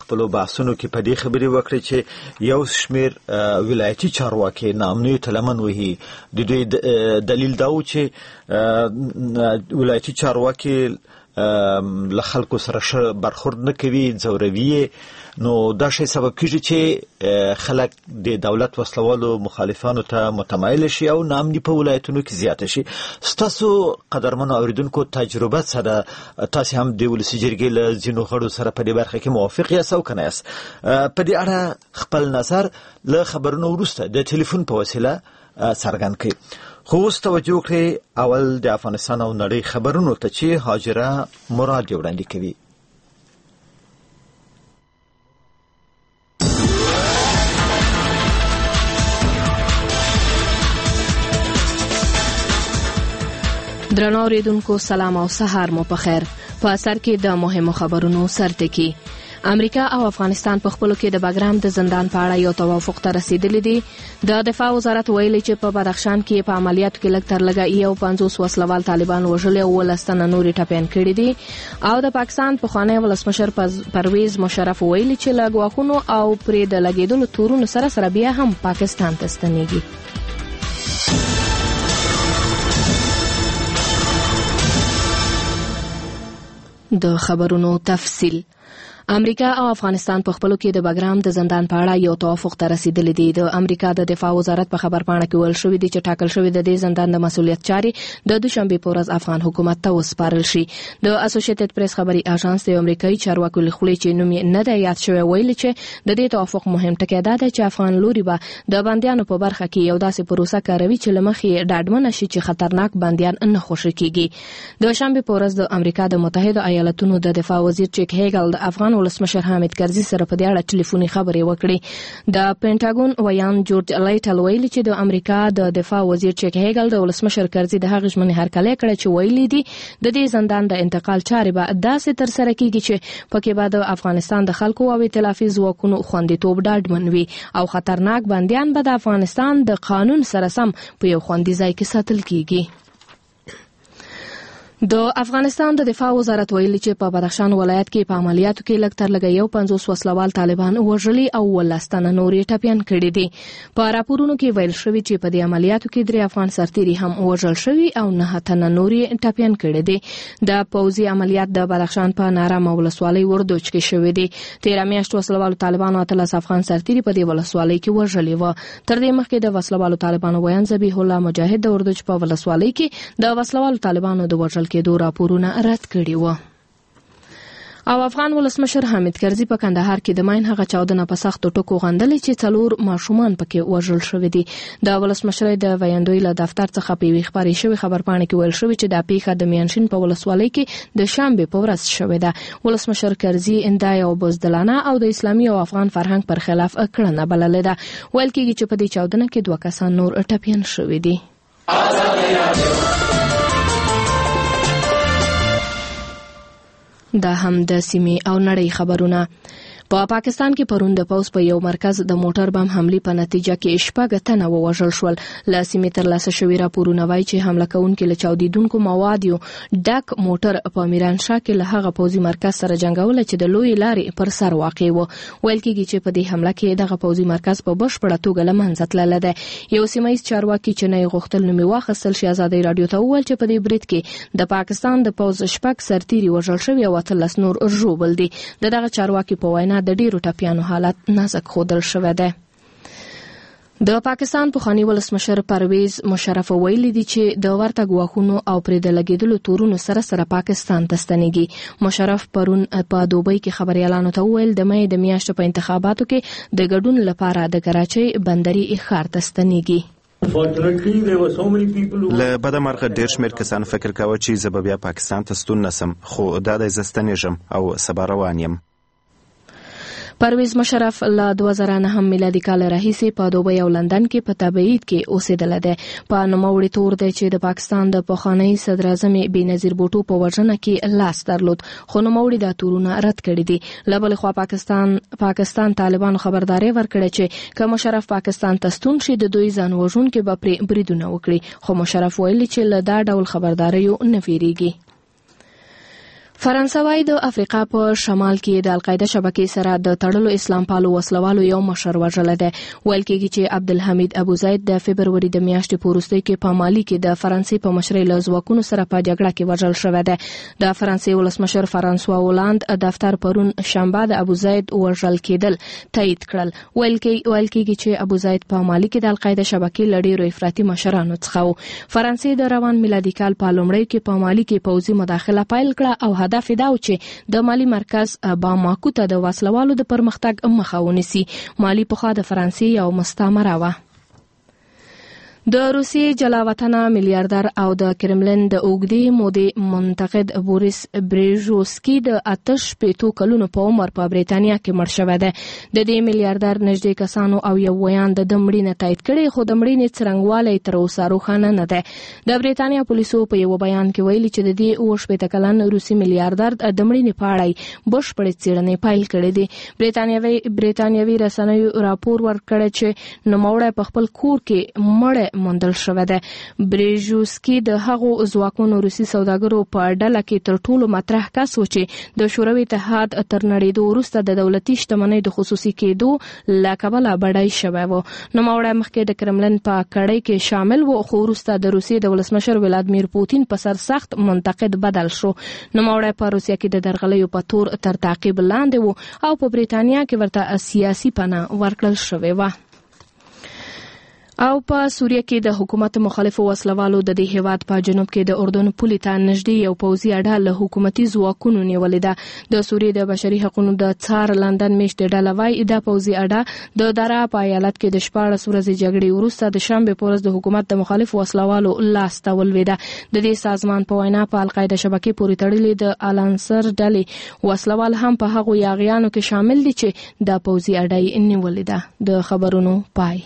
خپلو بحثونو کې په دې خبرې وکړې چې یو شمېر ولایتي چارواکي ناامنیو ته لمن وهي. د دوی دلیل دا و چې ولایتي چارواکي له خلکو سره ښه برخورد نه کوي، ځوروي، نو دا شی سبب کېږي چې خلک د دولت وسلوالو مخالفانو ته متمایل شي او ناامني په ولایتونو کې زیاته شي. ستاسو قدرمنو اوریدونکو تجربه سره تاسو هم د ولسي جرګې له ځینو غړو سره په دې برخه کې موافق یاست او که نه یاست؟ په دې اړه خپل نظر له خبرونو وروسته د ټلیفون په وسیله څرګند کړئ. خو اوس توجه وکړئ اول د افغانستان او نړۍ خبرونو ته چې هاجره مراد وړاندې کوي. درنو اوریدونکو سلام او سهار مو په خیر. په اثر کې د مهمو خبرونو سرټکی. امریکا او افغانستان په خپلو کې د بګرام د زندان په اړه یو توافق ته رسیدلی دی. د دفاع وزارت ویلي چې په بدخشان کې په عملیاتو کې لږ تر لږه 50 وسلوال طالبان وژلي او 10 تنه نورې ټپیان کړي دي. او د پاکستان پخوانی ولسمشر پرویز مشرف ویلي چې له ګواښونو او پرې د لګېدلو تورونو سره بیا هم پاکستان ته ستنېږي. د خبرونو تفصیل. امریکا او افغانستان په خپلو کې د بګرام د زندان په اړه یو توافق ته رسیدلی دی. د امریکا د دفاع وزارت په خبرپاڼه کې ویل شوی دی چې ټاکل شوی د دې زندان د مسؤلیت چارې د دوشنبه په ورځ افغان حکومت ته وسپارل شي. د اسوسییټډ پریس خبري اژانس د امریکایي چارواکو له خولې چې نوم یې نه دی یاد شوی ویل چې د دې توافق مهم ټکی دا دی چې افغان لوري به د بندیانو په برخه کې یو داسې پروسه کاروي چې لمخې ډاډمنه شي چې خطرناک بندیان نه خوشی کیږي. د شنبه په ورځ د امریکا د متحده ایالاتونو د دفاع وزیر چیک هیګل د افغان ولسمشر حامد کرزي سره په دې اړه ټلیفوني خبرې وکړې. د پینټاګون ویان جورج لایټل ویلي چې د امریکا د دفاع وزیر چیک هیګل د ولسمشر کرزي د هغې ژمنې هرکلی کړی چې ویلي دي د دې زندان د انتقال چارې به داسې ترسره کیږي چې پکې به د افغانستان د خلکو او ائتلافي ځواکونو خوندیتوب ډاډمن وي او خطرناک بندیان به د افغانستان د قانون سره سم په یو خوندي ځای کې ساتل کیږي. د افغانستان د دفاع وزارت ویلي چې په بدخشان ولایت کې په عملیاتو کې لږ تر لږه 50 وسلوال طالبان وژلي او 10 تنه نورې ټپیان کړي دي. په راپورونو کې ویل شوی چې په دې عملیاتو کې 3 افغان سرتیري هم وژل شوي او 9 تنه نورې ټپیان کړي دي. د پوځي عملیات د بدخشان په نارم ولسوالۍ وردوج کې شوی دی. 13 میاشتې وسلوالو طالبانو 13 افغان سرتیري په دې ولسوالۍ کې وژلي و. تر دې مخکې د وسلوالو طالبانو ویان ذبیح الله مجاهد د وردوج په ولسوالۍ کې د وسلوالو طالبانو د وژل کېدو راپورونه رد کړي و. او افغان ولسمشر حامد کرزي په کندهار کې د ماین هغه چاودنه په سختو ټکو غندلې چې 4 ماشومان پکې وژل شوي دي. د ولسمشر د ویاندوی له دفتر څخه په وی خبري شوی خبرپاڼه کې ویل شوی چې د پیښه د میانشین په ولسوالۍ کې د شنبه په ورځ شوې ده. ولسمشر کرزي اندا یو بزدلانه او د اسلامي او افغان فرهنګ پر خلاف کړنه بللې ده. ویل کېږي چې په دې چاودنه کې 2 کسان نور ټپیان شوي دي. دا هم د سیمې او نړۍ خبرونه. په پاکستان کې پرون د پوز په یو مرکز د موټر بم حملې په نتیجه کې 6 تنه ووژل شول. له سیمې ترلاسه شوي راپورونه وایي چې حمله کوونکي له چاودیدونکو مواد یو ډک موټر په میرانشاه کې له هغه پوزي مرکز سره جنگول چې د لوی لارې پر سر واقع و. ویل کېږي چې په دې حمله کې دغه پوزي مرکز په بشپړه توګه له منځه تللی دی. یو سیمایي چارواکي چې نه غوښتل نوم واخیستل شي ازادي رادیو ته وویل چې په دې برید کې د پاکستان د پوز 6 سرتیري وژل شوي او 13 نور ژوبل دي. دغه چارواکي په وینا د ډیرو ټپیانو حالت نازک ښودل شوی دی. د پاکستان پخوانی ولسمشر پرویز مشرف ویلي دي چې د ورته ګواښونو او پرې د لګېدلو تورونو سره پاکستان ته ستنېږي. مشرف پرون په دوبۍ کې خبريالانو ته وویل د مې د میاشتې په انتخاباتو کې د ګډون لپاره د کراچۍ بندري ښار ته ستنېږي. له بده مرغه ډېر شمېر کسان فکر کاوه چې زه به بیا پاکستان ته ستون نسم، خو دا د زه ستنېږم او سبا روان یم. پرویز مشرف له 2009 میلادي کال راهیسې په دوبۍ او لندن کې په تبعید کې اوسېدلی دی. په نوموړي تور دی چې د پاکستان د پخواني صدر اعظم بېنظیر بوټو په وژنه کې لاس درلود، خو نوموړي دا تورونه رد کړي دي. له بلې خوا پاکستان طالبانو خبرداری ورکړې چې که مشرف پاکستان ته ستون شي د دوی ځان وژونکي به پرې بریدونه وکړي، خو مشرف ویلي چې له دا ډول خبرداریو نه ویریږي. فرانسه وايي د افریقا په شمال کې د القاعده شبکې سره د تړلو اسلام پالو وسلوالو یو مشر وژل دی. ویل کېږي چې عبدالحمید ابوزید د فبروري د میاشتې په وروستیو کې په مالي کې د فرانسې په مشرۍ له ځواکونو سره په جګړه کې وژل شوی دی. د فرانسې ولسمشر فرانسوا هولند دفتر پرون شنبه د ابوزید وژل کېدل تایید کړل. ویل کېږي چې ابوزید په مالي کې د القاعده شبکې له ډېرو افراطي مشرانو څخه و. فرانسې د روان میلادي کال په لومړیو کې په مالي کې پوځي مداخله پیل کړه او هدف دا و چې د مالي مرکز باماکو ته د وسلوالو د پرمختګ مخه ونیسي. مالي پخوا د فرانسې یو مستعمره وه. د روسیې جلاوطنه میلیاردر او د کرملین د اوږدې مودې منتقد بوریس بریژوسکي د 88 کلونو په عمر په بریتانیا کې مړ شوی دی. د دې میلیاردر نږدې کسانو او یو ویاند د مړینې تایید کړي، خو د مړینې څرنګوالی تر اوسه روښانه نه دی. د بریتانیا پولیسو په یو بیان کې ویلي چې د دې 88 کلن روسي میلیاردر د مړینې په اړه بشپړې څېړنې پیل کړې دي. بریتانیوي رسنیو راپور ورکړی چې نوموړی په خپل کور کې مړ موندل شوی دی. بریژوسکي د هغو ځواکونو روسي سوداګرو په ډله کې تر ټولو مطرح کس و چې د شوروي اتحاد تر نړېدو وروسته د دولتي شتمنۍ د خصوصي کېدو له کبله بډای شوی و. نوموړی مخکې د کرملین په کړۍ کې شامل و، خو وروسته د روسیې د ولسمشر ولادیمیر پوتین په سر سخت منتقد بدل شو. نوموړی په روسیه کې د درغلیو په تور تر تعقیب لاندې و او په بریتانیا کې ورته سیاسي پناه ورکړل شوې وه. او په سوریه کې د حکومت مخالفو وسلوالو د دې هیواد په جنوب کې د اردن پولې ته نږدې یو پوځي اډه له حکومتي ځواکونو نیولې ده. د سوریې د بشري حقوقو د څار لندن میشتې ډله وايي د پوځي اډه د دره په ایالت کې د 14 ورځې جګړې وروسته د شنبې په ورځ د حکومت د مخالفو وسلوالو لاس ته ولوېده. د دې سازمان په وینا په القاعده شبکې پورې تړلې د الانصر ډلې وسلوال هم په هغو یاغیانو کې شامل دي چې د پوځي اډه یې نیولې ده. د خبرونو پای.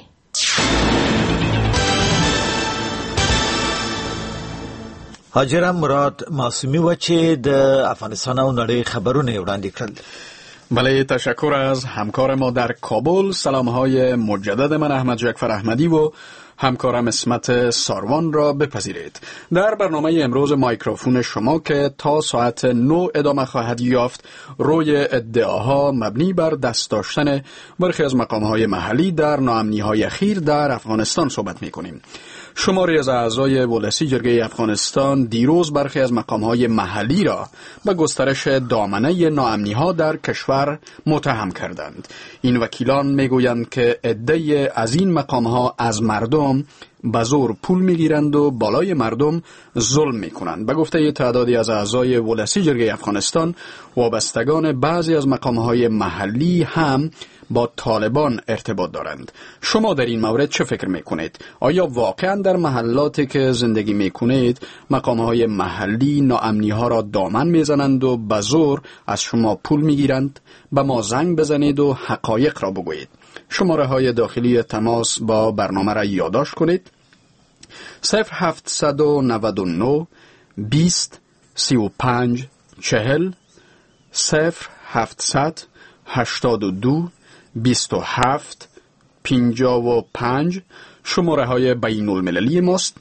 حاجره مراد معصومی و چې د افغانستان او نړۍ خبرونه وړاندې کړل. بله، تشکر از همکار ما در کابل. سلام‌های مجدد من احمد جعفر احمدی و همکارم اسمت ساروان را بپذیرید. در برنامه امروز مایکروفون شما که تا ساعت 9 ادامه خواهد یافت، روی ادعاها مبنی بر دست داشتن برخی از مقام‌های محلی در ناامنی‌های اخیر در افغانستان صحبت می‌کنیم. شماری از اعضای ولسی جرگه افغانستان دیروز برخی از مقام‌های محلی را به گسترش دامنه ناامنی‌ها در کشور متهم کردند. این وکیلان میگویند که عده‌ای از این مقام‌ها از مردم به زور پول میگیرند و بالای مردم ظلم میکنند. به گفته تعدادی از اعضای ولسی جرگه افغانستان، وابستگان بعضی از مقام‌های محلی هم با طالبان ارتباط دارند. شما در این مورد چه فکر میکنید؟ آیا واقعا در محلاتی که زندگی میکنید مقام‌های محلی ناامنی‌ها را دامن میزنند و به زور از شما پول میگیرند؟ به ما زنگ بزنید و حقایق را بگویید. شماره‌های داخلی تماس با برنامه را یادداشت کنید: 0799 20 35 40 0700 82 27 55. شماره های بین المللی ماست: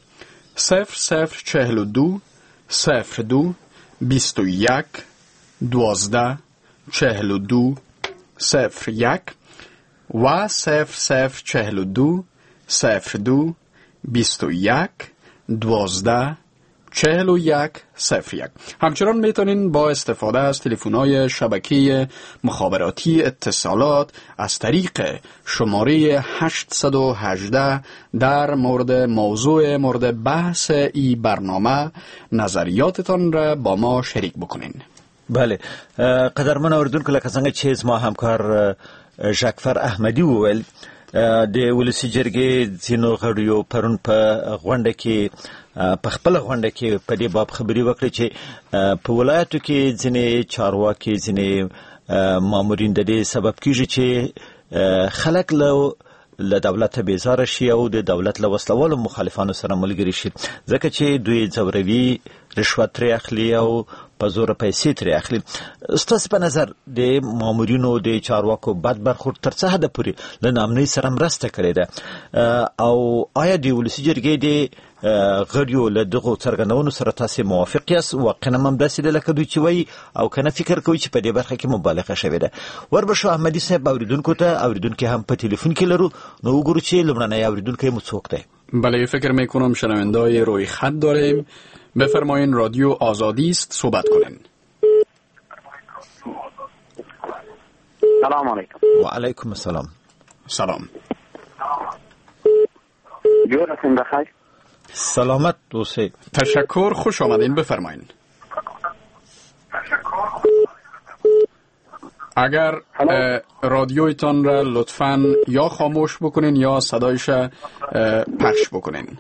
0042 02 21 12 42 01 و 0042 02 21 12 41 01. همچنان میتونین با استفاده از تلفن‌های شبکه مخابراتی اتصالات از طریق شماره 818 در موضوع مورد بحث این برنامه نظریاتتان را با ما شریک بکنین. بله، قدرمن اوریدونکو، لکه څنګه چې زما همکار جعفر احمدی وویل، د ولسی جرګې ځینو غړیو پرون په غونډه کې په خپل غونډه کې په دې باب خبري وکړه چې په ولایتو کې ځینې چارواکي، ځینې مامورین د دې سبب کیږي چې خلک له دولت بیزاره شي او د دولت له وسلوالو مخالفانو سره ملګري شي، ځکه چې دوی ځوروي رشوت ترې اخلي او په زور پیسې ترې اخلي. ستاسو په نظر د مامورینو د چارواکو بد برخورد تر څه حد پورې له نامنۍ سره مرسته کړې ده او آیا د ولسي جرګې د غړیو له دغو څرګندونو سره تاسو موافق یاست؟ واقعا هم داسې ده لکه دوی چې وایي او کنه فکر کوي چې په دې برخه کې مبالغه شوې ده؟ وربشو احمدي صاحب اوریدونکو هم په تلیفون کې لرو، نو وګورو چې لومړنی اوریدونکی مو څوک دی. بله، فکر میکنم شنوندای روی خط داریم. بفرمایین، رادیو آزادی است، صحبت کنین. سلام علیکم. و علیکم السلام. سلام. جورتون بخیر. سلامت اوسئ. تشکر، خوش آمدین. بفرمایین. اگر رادیویتان را لطفاً یا خاموش بکنین یا صدایش پخش بکنین.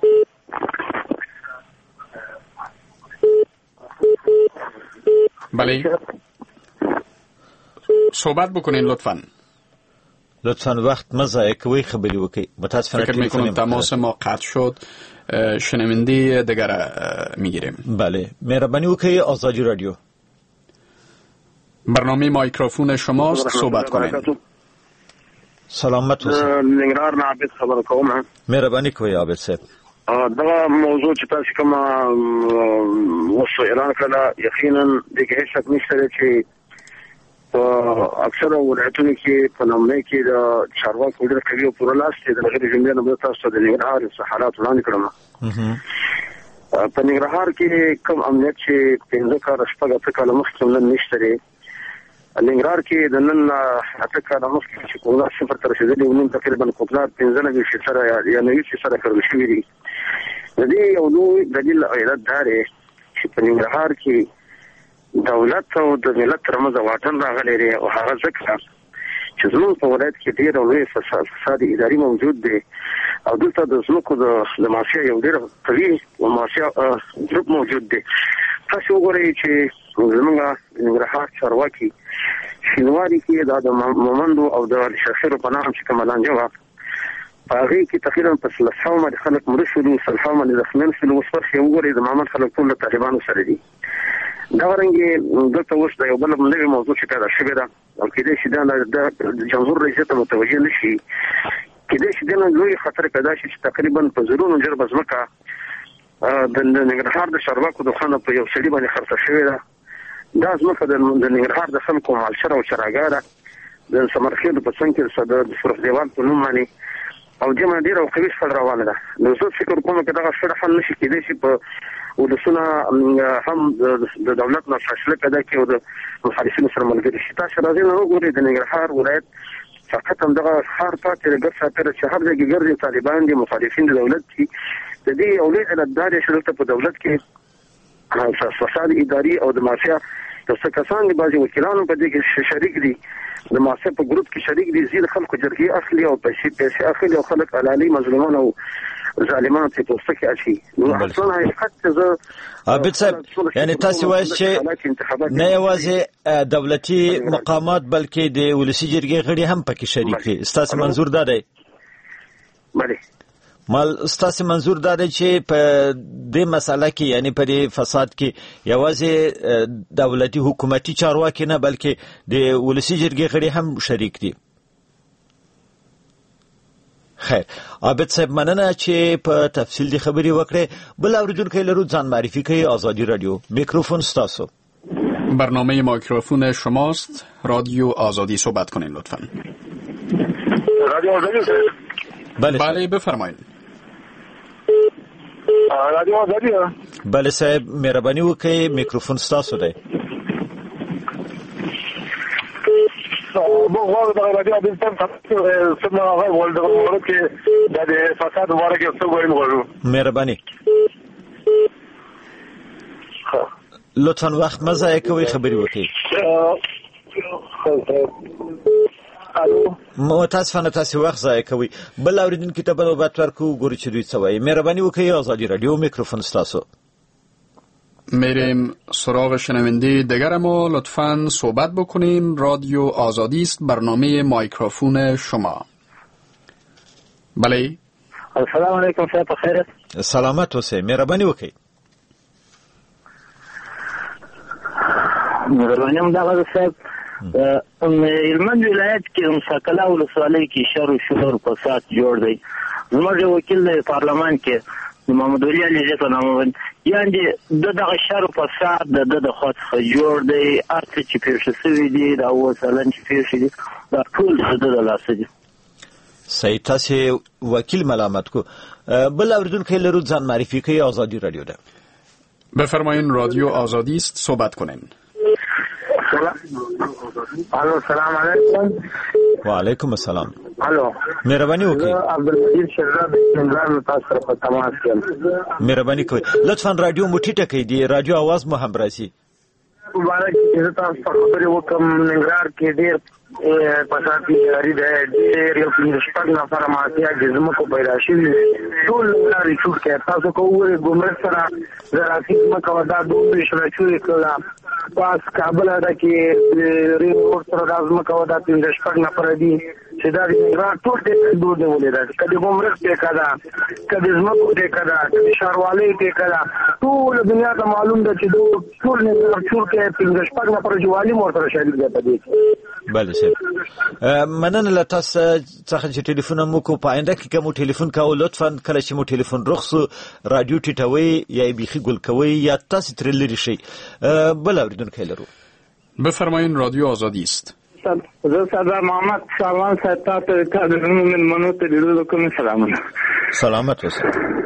بله، صحبت بکنین لطفاً وقت مزایه کوي خبری وکي. متاسفانه فکر میکنم تماس ما قطع شد. شنونده دیگر میگیریم. بله، مهربانی وکي. آزادی رادیو، برنامه مایکروفون شماست، صحبت کنین. سلامت اوسئ. ننګرهار نه عابد خبر کوم. مهربانی کوي عابد صاحب. دا موضوع چې تاسو کوم وسو اعلان کړه، یقینا د هیڅ شک نشته چې اکثر ولایتونو کې په نومنۍ کې د چارواکو ډېر قوي او پوره لاس دی. د غیر جمهوریت نه تاسو د ننګرهار حالات وړاندې کړم. په ننګرهار کې کوم امنیت چې 15 کال شپږ کال مخکې نن نشته دی. ننګرهار کې د نن 8 کال مخکې چې کومه صفر تر رسیدلې ونیم تقریبا کوپلار 15 یا 90% کړل شوی دی. د دې یو لوی دلیل او علت دا دی چې په ننګرهار کې دولت او د ملت ترمنځ واټن راغلی دی او هغه ځکه چې زموږ په ولایت کې ډېر لوی فساد اداري موجود دی او دلته د ځمکو د مافیا یو ډېر قوي او مافیا ګروپ موجود دی. تاسو وګورئ چې زموږ ننګرهار چارواکي شینواري کې دا د مومندو او د شخصیرو په نام چې کومه لانجه وه، په هغې کې تقریبا په 300 باندې خلک مړه شول، 300 باندې زخمیان شول. اوس ورښې وګورئ د محمد خلک ټول له طالبانو سره دي. دغرنګې دلته اوس د یو بل نوې موضوع چې پیدا شوې ده او کېدای شي دا د جمهور رئیس ته متوجه نه شي، کېدای شي دنه لوی خطر پیدا شي چې تقریبا په زرونو جربه ځمکه د ننګرهار د چارواکو د خانه په یو سړي باندې خرڅه شوې ده. دا ځمکه د ننګرهار د خلکو مالشره او چراګاه ده. د سمرخیل په څنګ کې د سرخ دیوال په نوم باندې او جمع ډېره او قوي شخړه روانه ده. نو زه فکر کوم چې دغه شخړه حل نشي کېدای شي په ولسونه هم د دولت نه فاصله پیدا کړي او د مخالفینو سره ملګري شي. تاسو راځئ نو وګورئ د ننګرهار ولایت فقط هم دغه ښار پاتې د ګرد ساتره چې هر ځای کې ګرځي طالبان دي، مخالفین د دولت دي. د دې یو لوی علت دا دی چې دلته په دولت کې فساد اداري او د مافیا د څه کسان دي، بعضې وکیلانو په دې کې شریک دي، د مافیا په ګروپ کې شریک دي. زیات خلکو جرګې اخلي او پیسې اخلي او خلک علالي مظلومان او ظالمان ته پوسټ کې اچي. نو اصلا حقیقت زه عابد صاحب یعنی تاسو وایي چې نه یوازې دولتي مقامات بلکې د ولسي جرګې غړي هم پکې شریک دي. ستاسو منظور دا دی؟ بله، ستاسو منظور دا دی چې په دې مسله کې یعنی په دې فساد کې یوازې دولتي حکومتي چارواکي نه بلکې د ولسي جرګې غړي هم شریک دي. خیر، عابد صاحب مننه چې په تفصیل دی خبري وکړې. بل اوریدونکو لرو ځان معرفي کوي. آزادی رادیو، میکروفون ستاسو. برنامه مایکروفون شماست، رادیو آزادی، صحبت کنین لطفاً. رادیو آزادی. بله بفرمایید. رادیو آزادی. بله صاحب، مهرباني وکړئ، میکروفون ستاسو دی. مو غواړم د رادیو د تاسو سمه هغه ولډ کې د فساد واره کې څه وایي غواړم. مهرباني لطفاً وخت مزه کوي خبري وکړي. متاسفانه تاسو وخت ضایع کوي. بل اوریدونکو ته بل وخت ورکو ګوري چې دوی څه وایي. مهرباني وکړئ. آزادی رادیو، میکروفون ستاسو. میریم سراغ شنونده دیگر ما. لطفاً صحبت بکنین. رادیو آزادی است، برنامه مایکروفون شما. بله. السلام علیکم، صاحب بخیر. سلامت اوسئ. مهرباني وکړئ. مهرباني دا صاحب هلمند ولایت کې مسکله ولسوالۍ کې شر او شور فساد جوړ دی. زموږ وکیل د پارلمان کې محمد ولی علی په نامه باندې یعنی دغه شر او فساد د خاص جوړ دی. ارڅ چې پیښ شوی دی دا وسلن چې پیښ دي دا ټول د لاسه دي. صحیح. تاسو وکیل ملامت کو بل اوریدونکو لرو ځان معرفی کوي. آزادی رادیو ده. بفرمایین رادیو آزادی است، صحبت کنین. الو سلام علیکم. و علیکم السلام. الو مهرباني وکړئ. عبدالمجید شهزاد ننګرهار تاسو سره په تماس کې. مهرباني کوئ لطفا رادیو مو ټیټه کړئ، دی رادیو आवाज مو هم راسي. مبارک چې تاسو خبرې وکم ننګرهار کې ډېر پساتی جاری ده. ډېر یو شپږ نفر ماتیا جسمه پیدا شوي ټول لارې چوټ کې تاسو کوی ګمرک سره زراعتي مکو دا دوه شرچوي کړه پاس کابل اډه کې ریورټ سره لازم کوي دا 3 نفر دي چې دا ټول ډېر دور دی ولې دا کله ګمرک ته کړه کله زمکو ته کړه کله شاروالۍ ته کړه ټول دنیا ته معلوم ده چې ټول نه ټول کې 3 نفر جوالي مور شریک دي په دې. بله صاحب مننه له تاسو څخه چې ټلیفون مو کو پاینده کې کوم ټلیفون کاو لطفا کله چې مو ټلیفون رخصو رادیو ټیټوي یا بیخي ګل کوي یا تاسو تر لري شي. بل اوریدونکو لرو. بفرمایین رادیو آزادی است. زه سردار محمد سلمان صاحب تاسو ته د نومن منو ته ډیرو کوم سلامونه. سلامت اوسه.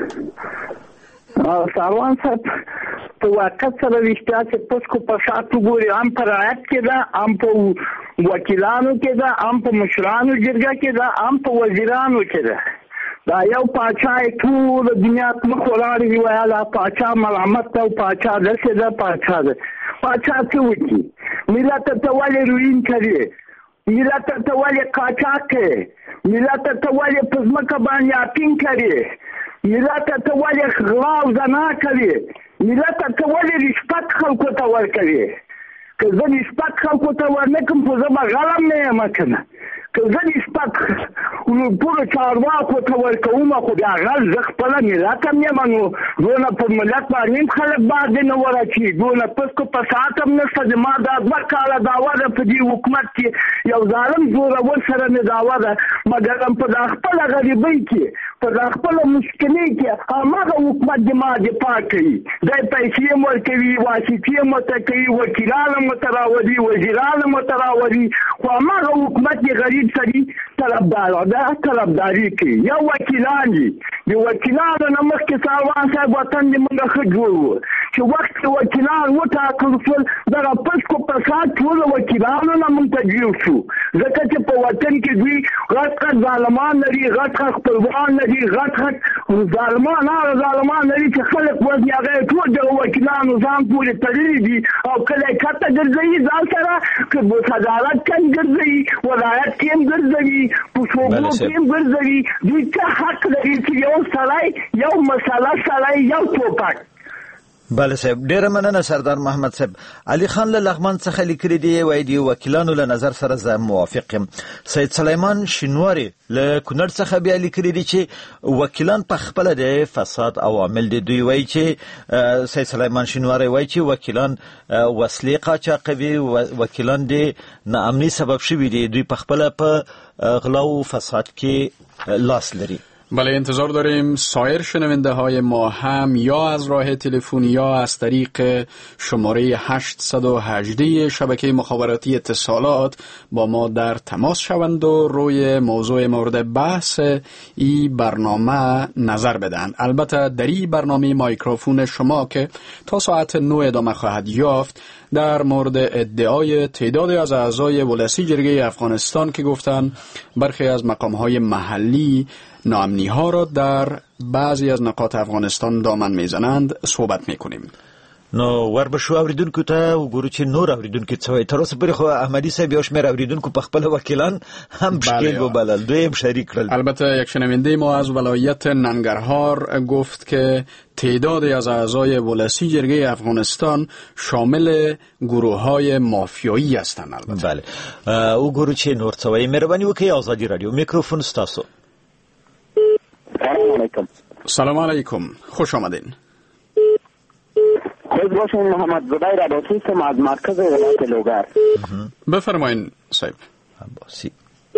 سلمان صاحب په واقع سره وشته چې پسکو په شاتو ګوري هم پر رعایت کې ده هم په وکیلانو کې ده هم په مشرانو جرګه کې ده هم په وزیرانو کې ده. دا یو پاچا ټول دنیا مخ ولاړ دی ویاله پاچا ملامت ته پاچا دسه ده پاچا ده پاچا څه وکي ملت ته ولې روین کوي ملت ته ولې قاچاق کوي ملت ته ولې پزماکه باندې اپین کوي ملت ته ولې غلاو زنا کوي ملت ته ولې رشوت خلکو ته ورکوي. که زه رشوت خلکو ته ورنکم خو زه به غلم نه یم کنه. که زه رشوت ټولو چارواکو ته ورکوم خو د هغه زه خپله ملت هم یم نو دونه په ملت باندې خلک باندې نه ورچي دونه پسکو فساد هم نشته. زما دا 2 کاله دعوه ده په دې حکومت کې یو ظالم زورور سره مې دعوه ده مګر هم په دا خپله غریبۍ کې په دا خپله مشکلۍ کې هماغه حکومت د ما دفاع کوي. دی پیسې هم ورکوي واسطې هم ورته کوي وکیلان هم ورته راولي وزیران هم ورته راولي خو هماغه حکومت د غریب سړي طرفداري کوي. یو وکیلان دي د وکیلانو نه مخکې سروان صاحب وطن دې موږ ښه جوړ و چې وخت کې وکیلان وټاکل شول دغه پسکو فساد ټولو وکیلانو نه موږ ته جوړ شو ځکه چې په وطن کې دوی غټ ظالمان لري غټ خپلوان لري غټ ظالمان لري چې خلک وځي هغه ټول د وکیلانو ځان پورې تړلي دي او کله کته ګرځي ځان سره که صدارت کې ګرځي ولایت کې ګرځي په شوګو کې ګرځي دوی ته حق لري چې یو سړی یو مسله سړی یو ټوپک. بله صاحب ډیره مننه سردار محمد صاحب. علي خان له لغمان څخه لیکلي دی وایي د وکیلانو له نظر سره زه موافق یم. سید سلیمان شینواری له کونړ څخه بیا لیکلي دي چې وکیلان په خپله د فساد عوامل دي. دوی وایي چې سید سلیمان شینواری وایي چې وکیلان وسلې قاچاقوي وکیلان د ناامنۍ سبب شوي دي دوی په خپله په غلا و فساد کې لاس لري. بله انتظار داریم سایر شنونده های ما هم یا از راه تلفن یا از طریق شماره 818 شبکه مخابراتی اتصالات با ما در تماس شوند و روی موضوع مورد بحث این برنامه نظر بدن. البته در این برنامه مایکروفون شما که تا ساعت 9 ادامه خواهد یافت در مورد ادعای تعدادی از اعضای ولسی جرگه افغانستان که گفتن برخی از مقام‌های محلی ناامنی ها را در بعضی از نقاط افغانستان دامن میزنند صحبت میکنیم. نو ور به شو اوریدونکو ته وګورو چې نور اوریدونکو څه وایي. تر اوسه پورې خو احمدي صاحب یو شمېر اوریدونکو په خپل وکیلان هم شکیل وبلل دوی هم شریک کړل. البته یک شنونده ما از ولایت ننگرهار گفت که تعدادی از اعضای ولسی جرگه افغانستان شامل گروه‌های مافیایی هستند. البته بله وګورو چې نور څه وایي. مهرباني وکړئ آزادی رادیو میکروفون ستاسو. سلام علیکم. سلام علیکم خوش آمدین. خود باشین محمد زبیر عباسی هستم از مرکز ولایت لوگر. بفرمایین صاحب. عباسی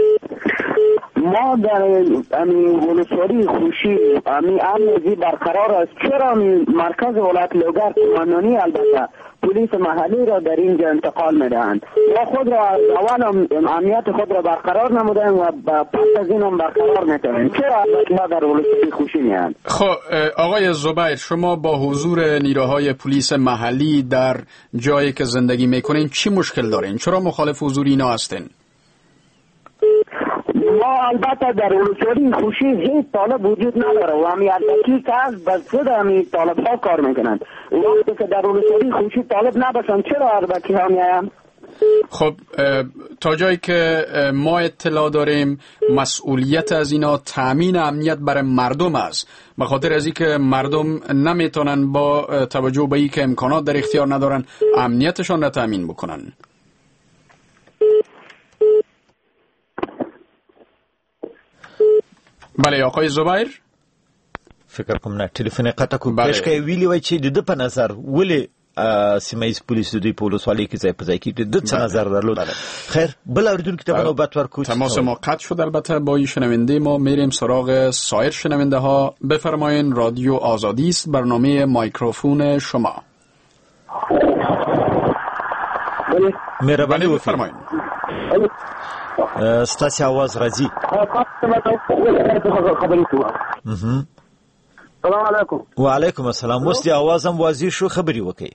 ما در ولسوالی خوشی امنیتی برقرار است. چرا مرکز ولایت لوگر قانونی البته پلیس محلی را در اینجا انتقال میدهند؟ ما خود را از اول امنیت خود را برقرار نمودیم و پس از این هم برقرار میتونیم. چرا ما در ولسوالی خوشی میاند؟ خب آقای زبیر، شما با حضور نیروهای پلیس محلی در جایی که زندگی میکنین چی مشکل دارین؟ چرا مخالف حضور اینا هستین؟ ما البته در ولسوالی خوشی هیچ طالب وجود نداره و همی البته که از بسید همی طالب ها کار میکنند. وقتی که در ولسوالی خوشی طالب نباشن چرا البته همی هستند؟ خب تا جایی که ما اطلاع داریم مسئولیت از اینا تامین امنیت برای مردم است، به خاطر از اینکه مردم نمیتونن با توجه به اینکه امکانات در اختیار ندارن امنیتشان را تامین بکنن. بله آقای زبیر، فکر کوم نه ټلیفون قطع کو پېښکې ویلی وای چې د په نظر ولې سیمایي پولیس د په ولسوالۍ کې ځای په ځای کې د څه نظر درلود. خیر بل اوریدونکو ته نوبت ورکو. تماس ما قطع شد. البته با این شنونده ما میریم سراغ سایر شنونده ها. بفرمایین، رادیو آزادی است، برنامه مایکروفون شما. مهرباني بفرمایین. ستاسو आवाज راځي. سلام علیکم. وعلیکم السلام. اوس دی आवाज هم واضح شو، خبري وکي.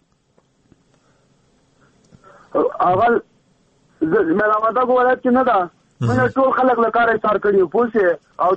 اول ملامت کو ولایت کې نه دا موږ ټول خلک لکاره سار کړیو پوښه او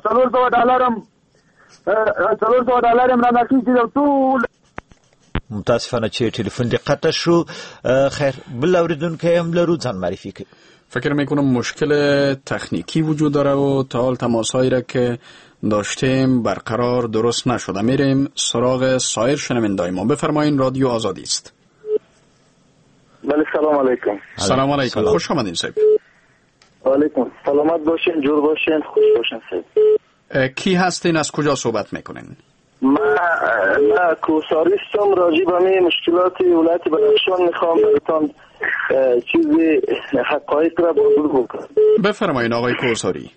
$400 هم را نکېږي ټول. متاسفانه چې ټلیفون دی قطع شو. خیر بل اوریدونکو هم لرو، ځان معرفي کړئ. فکر میکنم مشکل تکنیکی وجود داره و تا حال تماسایی را که داشتیم برقرار درست نشده. میریم سراغ سایر شنوندای ما. بفرمایین، رادیو آزادی است. بله سلام علیکم. سلام علیکم. خوش آمدین صاحب. علیکم. سلامت باشین، جور باشین، خوش باشین صاحب. کی هستین؟ از کجا صحبت میکنین؟ من کوساریستم. راجع به مشکلات ولایت بدخشان میخوام براتون چیزی حقایق را بازگو بکنم. بفرمایین آقای کوساری.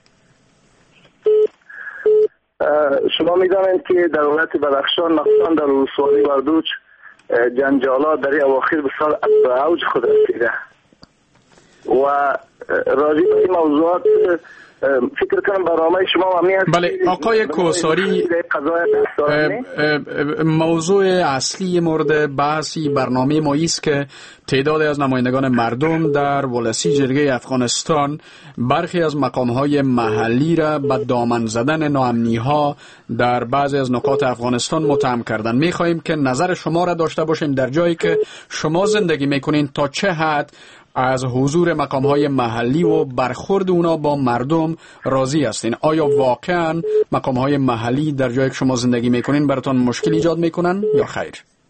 شما میدانید که در ولایت بدخشان مخصوصا در ولسوالی وردوچ جنجالات در اواخر بسیار اوج خود رسیده و راجع به این موضوعات فکر کنم برنامه شما و هست. بله آقای کوساری، موضوع اصلی مورد بحثی برنامه ما است که تعدادی از نمایندگان مردم در ولسی جرگه افغانستان برخی از مقامهای محلی را به دامن زدن ناامنی‌ها در بعضی از نقاط افغانستان متهم کردند. می‌خواهیم که نظر شما را داشته باشیم در جایی که شما زندگی می‌کنین تا چه حد از حضور مقام‌های محلی و برخورد اونا با مردم راضی هستین؟ آیا واقعاً مقام‌های محلی در جایی که شما زندگی میکنین براتون مشکل ایجاد میکنن یا خیر؟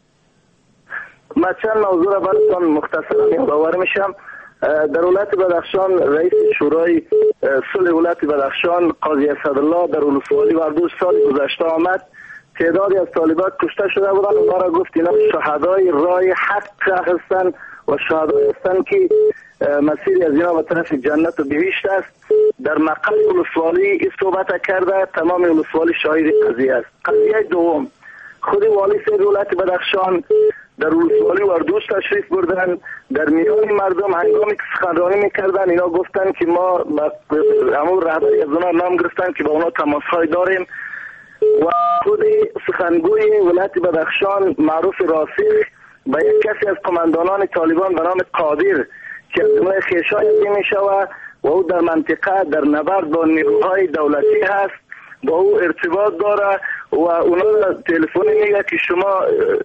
من چند موضوع را براتون مختصر یادآور میشم. در ولایت بدخشان رئیس شورای صلح ولایت بدخشان قاضی اسدالله در ولسوالی وردوش سال گذشته آمد. تعدادی از طالبات کشته شده بودند. اونها را گفت اینا شهدای راه حق هستند و شهدای هستند که مسیری از اینا به طرف جنت و بهشت است. در مقام ولسوالی این صحبت کرده، تمام ولسوالی شاهد قضیه است. قضیه دوم، خود والی صاحب ولایت بدخشان در ولسوالی وردوش تشریف بردن. در میان مردم هنگامی که سخنرانی میکردن اینا گفتن که ما همون رهبری از اونا نام گرفتن که با اونا تماس‌های داریم و خود سخنگوی ولایت بدخشان معروف راسخ با یک کسی از قماندانان طالبان به نام قادر که از جمله خیشای می شود و او در منطقه در نبرد با نیروهای دولتی هست، با او ارتباط داره و اونا تلفن میگه که شما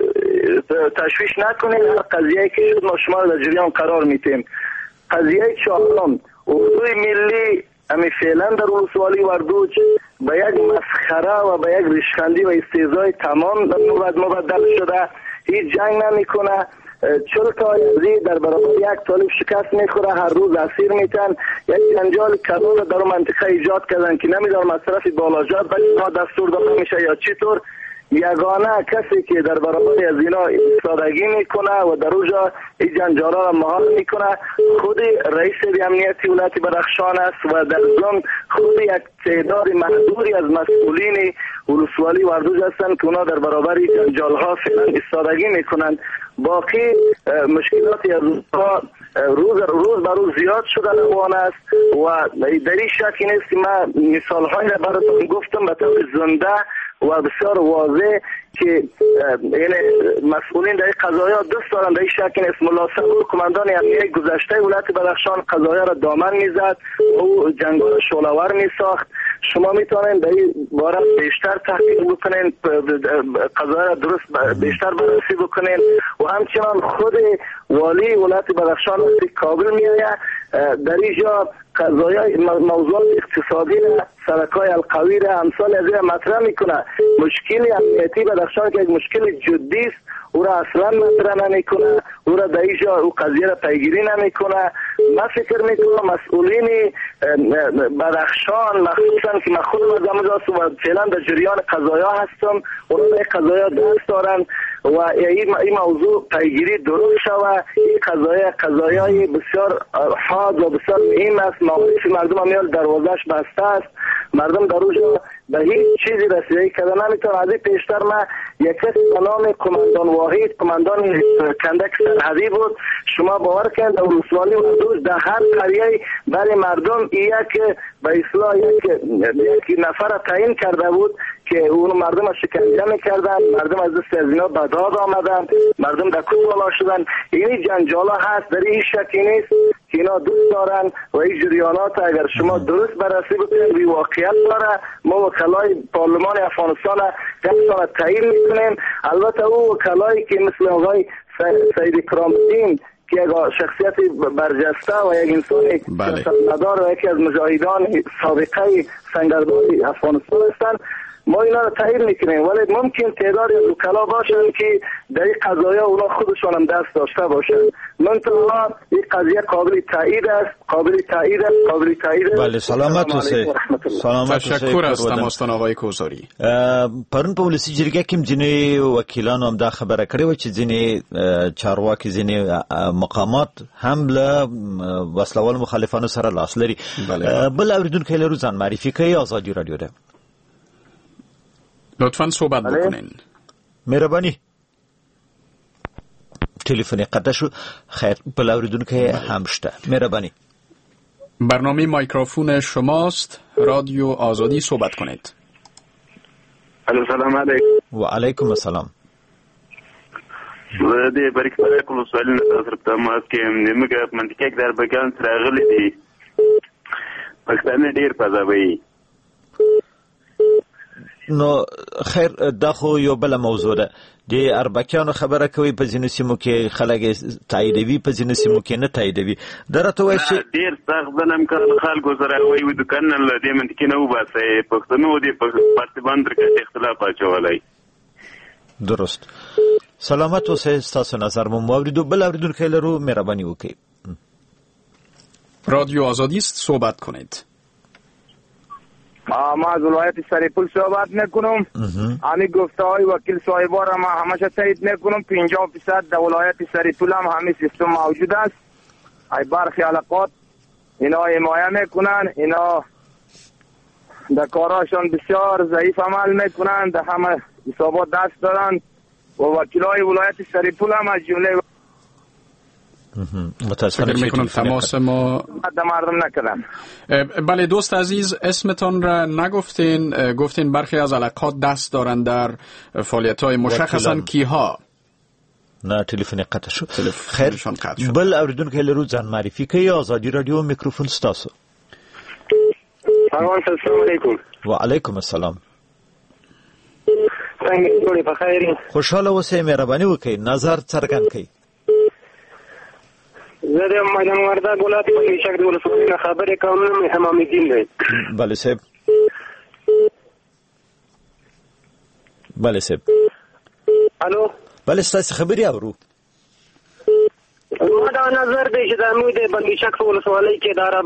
تشویش نکنید، هر قضیه که شد ما شما در جریان قرار میتیم. قضیه چهارم، اردوی ملی امی فعلا در ولسوالی وردوچ به یک مسخره و به یک ریشخندی و استهزای تمام مبدل شده. هیچ جنگ نمیکنه. 40 تا یزی در برابر یک طالب شکست میخوره، هر روز اسیر میتن. یک جنجال کلان در منطقه ایجاد کردن که نمیدونم از طرف بالاجات ما دستور داده میشه یا چی طور. یگانه کسی که در برابر از اینا ایستادگی میکنه و در اونجا این جنجالا را مهار میکنه خود رئیس امنیتی ولایت بدخشان است و در ضمن خود یک تعداد محدودی از مسئولین ولسوالی وردوج هستند که اونا در برابر جنجال ها فعلا ایستادگی میکنند. باقی مشکلاتی از اونها روز به روز زیاد شده روان است و در این شکی نیست که من مثال های را براتون گفتم به طور زنده و بسیار واضح که مسئولین در این قضایا دوست دارند. در این شکی نیست. ملا صبور کماندان امنیتی گذشته ولایت بدخشان قضایا را دامن میزد، او جنگا را شعله‌ور میساخت. شما میتونید در این باره بیشتر تحقیق بکنین، قضایا را درست بیشتر بررسی بکنین و همچنان خود والی ولایت بدخشان وقتی کابل میآید در اینجا قضایا موضوعات اقتصادی را سرکای القوی را امثال از این مطرح میکنه. مشکل امنیتی بدخشان که یک مشکل جدی است او را اصلا مطرح نمیکنه، او را در اینجا او قضیه را پیگیری نمیکنه. من فکر میکنم مسئولین بدخشان مخصوصا که من خودم از همونجاست و فعلا در جریان قضایا هستم، اونا در قضایا دست دارن و این موضوع پیگیری درست شود. این قضایای بسیار حاد و بسیار مهم است. معارف مردم همیال دروازش بسته است، مردم در اونجا به هیچ چیزی رسیدگی کردن نمیتونن. از این پیشتر من یک کسی به نام کماندان واحد، کماندان کندک سرحدی بود، شما باور کنید در ولسوالی وردوج در هر قریه برای مردم یک به اصلاح یک نفر تعیین کرده بود که اون مردم از شکنجه میکردن، مردم از دست از اینا به داد آمدن، مردم در کوه بالا شدن. این جنجالا هست، در این شکی نیست که اینا دوست دارن و این جریانات اگر شما درست بررسی بکنید بی واقعیت داره. ما وکلای پارلمان افغانستان را تعیین میکنیم. البته او وکلایی که مثل آقای سید کرام‌الدین که یک شخصیت برجسته و یک انسان سیاستمدار و یکی از مجاهدان سابقه سنگرداری افغانستان هستند، ما اینا رو تعیین میکنیم، ولی ممکن تعدادی از وکلا باشن که در این قضایا اونا خودشون هم دست داشته باشن. منتها این قضیه قابل تایید است. بله، سلامت اوسئ. تشکر از تماستان آقای کوثری. پرون په ولسی جرګه کې ځینې وکیلانو هم دا خبره کړې و چې ځینې چارواکي ځینې مقامات هم له وسلوال مخالفانو سره لاس لري. بل اوریدونکو لرو ځان معرفي کوي. آزادی رادیو ده، لطفاً صحبت بکنین. مهربانی. تلفن قطع شو. خیر، بل اوریدونکو هم شته. مهربانی. برنامه مایکروفون شماست. رادیو آزادی، صحبت کنید. سلام علیکم. و علیکم السلام. د برکت کوم سوالونه تاسو ته ماس کې نیمګه منطقي در بګان راغلي دي. پښتانه ډیر پزاوي. نو خیر، دا خو یو بل موضوع ده. د اربکیانو خبره کوي په ځینو سیمو کې خلک تاییدوي، په ځینو سیمو کې نه تاییدوي. درته وایي چې ډیر سخت ظلم کوي خلکو سره. وایي د دکان نه د منطقي نه وباسي پښتنو دي په پارتمان درکې اختلاف اچولای. درست. سلامت اوسئ. تاسو نظر مو واوریدو. بل اوریدونکو لرو، مهرباني وکړئ. رادیو آزادی است، صحبت کنید. ما از ولایت سریپول صحبت میکنم. همین گفته های وکیل صاحبا را ما همش تایید میکنم. 50% در ولایت سریپول هم همین سیستم موجود است. ای برخی علاقات اینا حمایه میکنن، اینا در کاراشان بسیار ضعیف عمل میکنن، در همه حسابات دست دارن و وکیل های ولایت سریپول هم از جمله فکر میکنم تماس ما مردم نکردن. بله دوست عزیز، اسمتان را نگفتین. گفتین برخی از علاقات دست دارن در فعالیت‌های مشخصاً کیها؟ نه، تلفن قطع شد. خیر، بل اوریدونکو لرو ځان معرفي کوي. آزادی رادیو، میکروفون ستاسو. السلام علیکم. و علیکم السلام. څنګه جوړې په خیر؟ خوشاله اوسئ. مهرباني وکړئ، نظر څرګند کړئ. زه د میدان وردګ ولایت په شک د ولسوالۍ نه خبرې کوم. نوم یې حمام الدین دی. بله صاحب. بله صاحب. الو. بله، ستاسو خبرې اورو. ما دا نظر دی چې د موږ د بندي شک ولسوالۍ کې دارا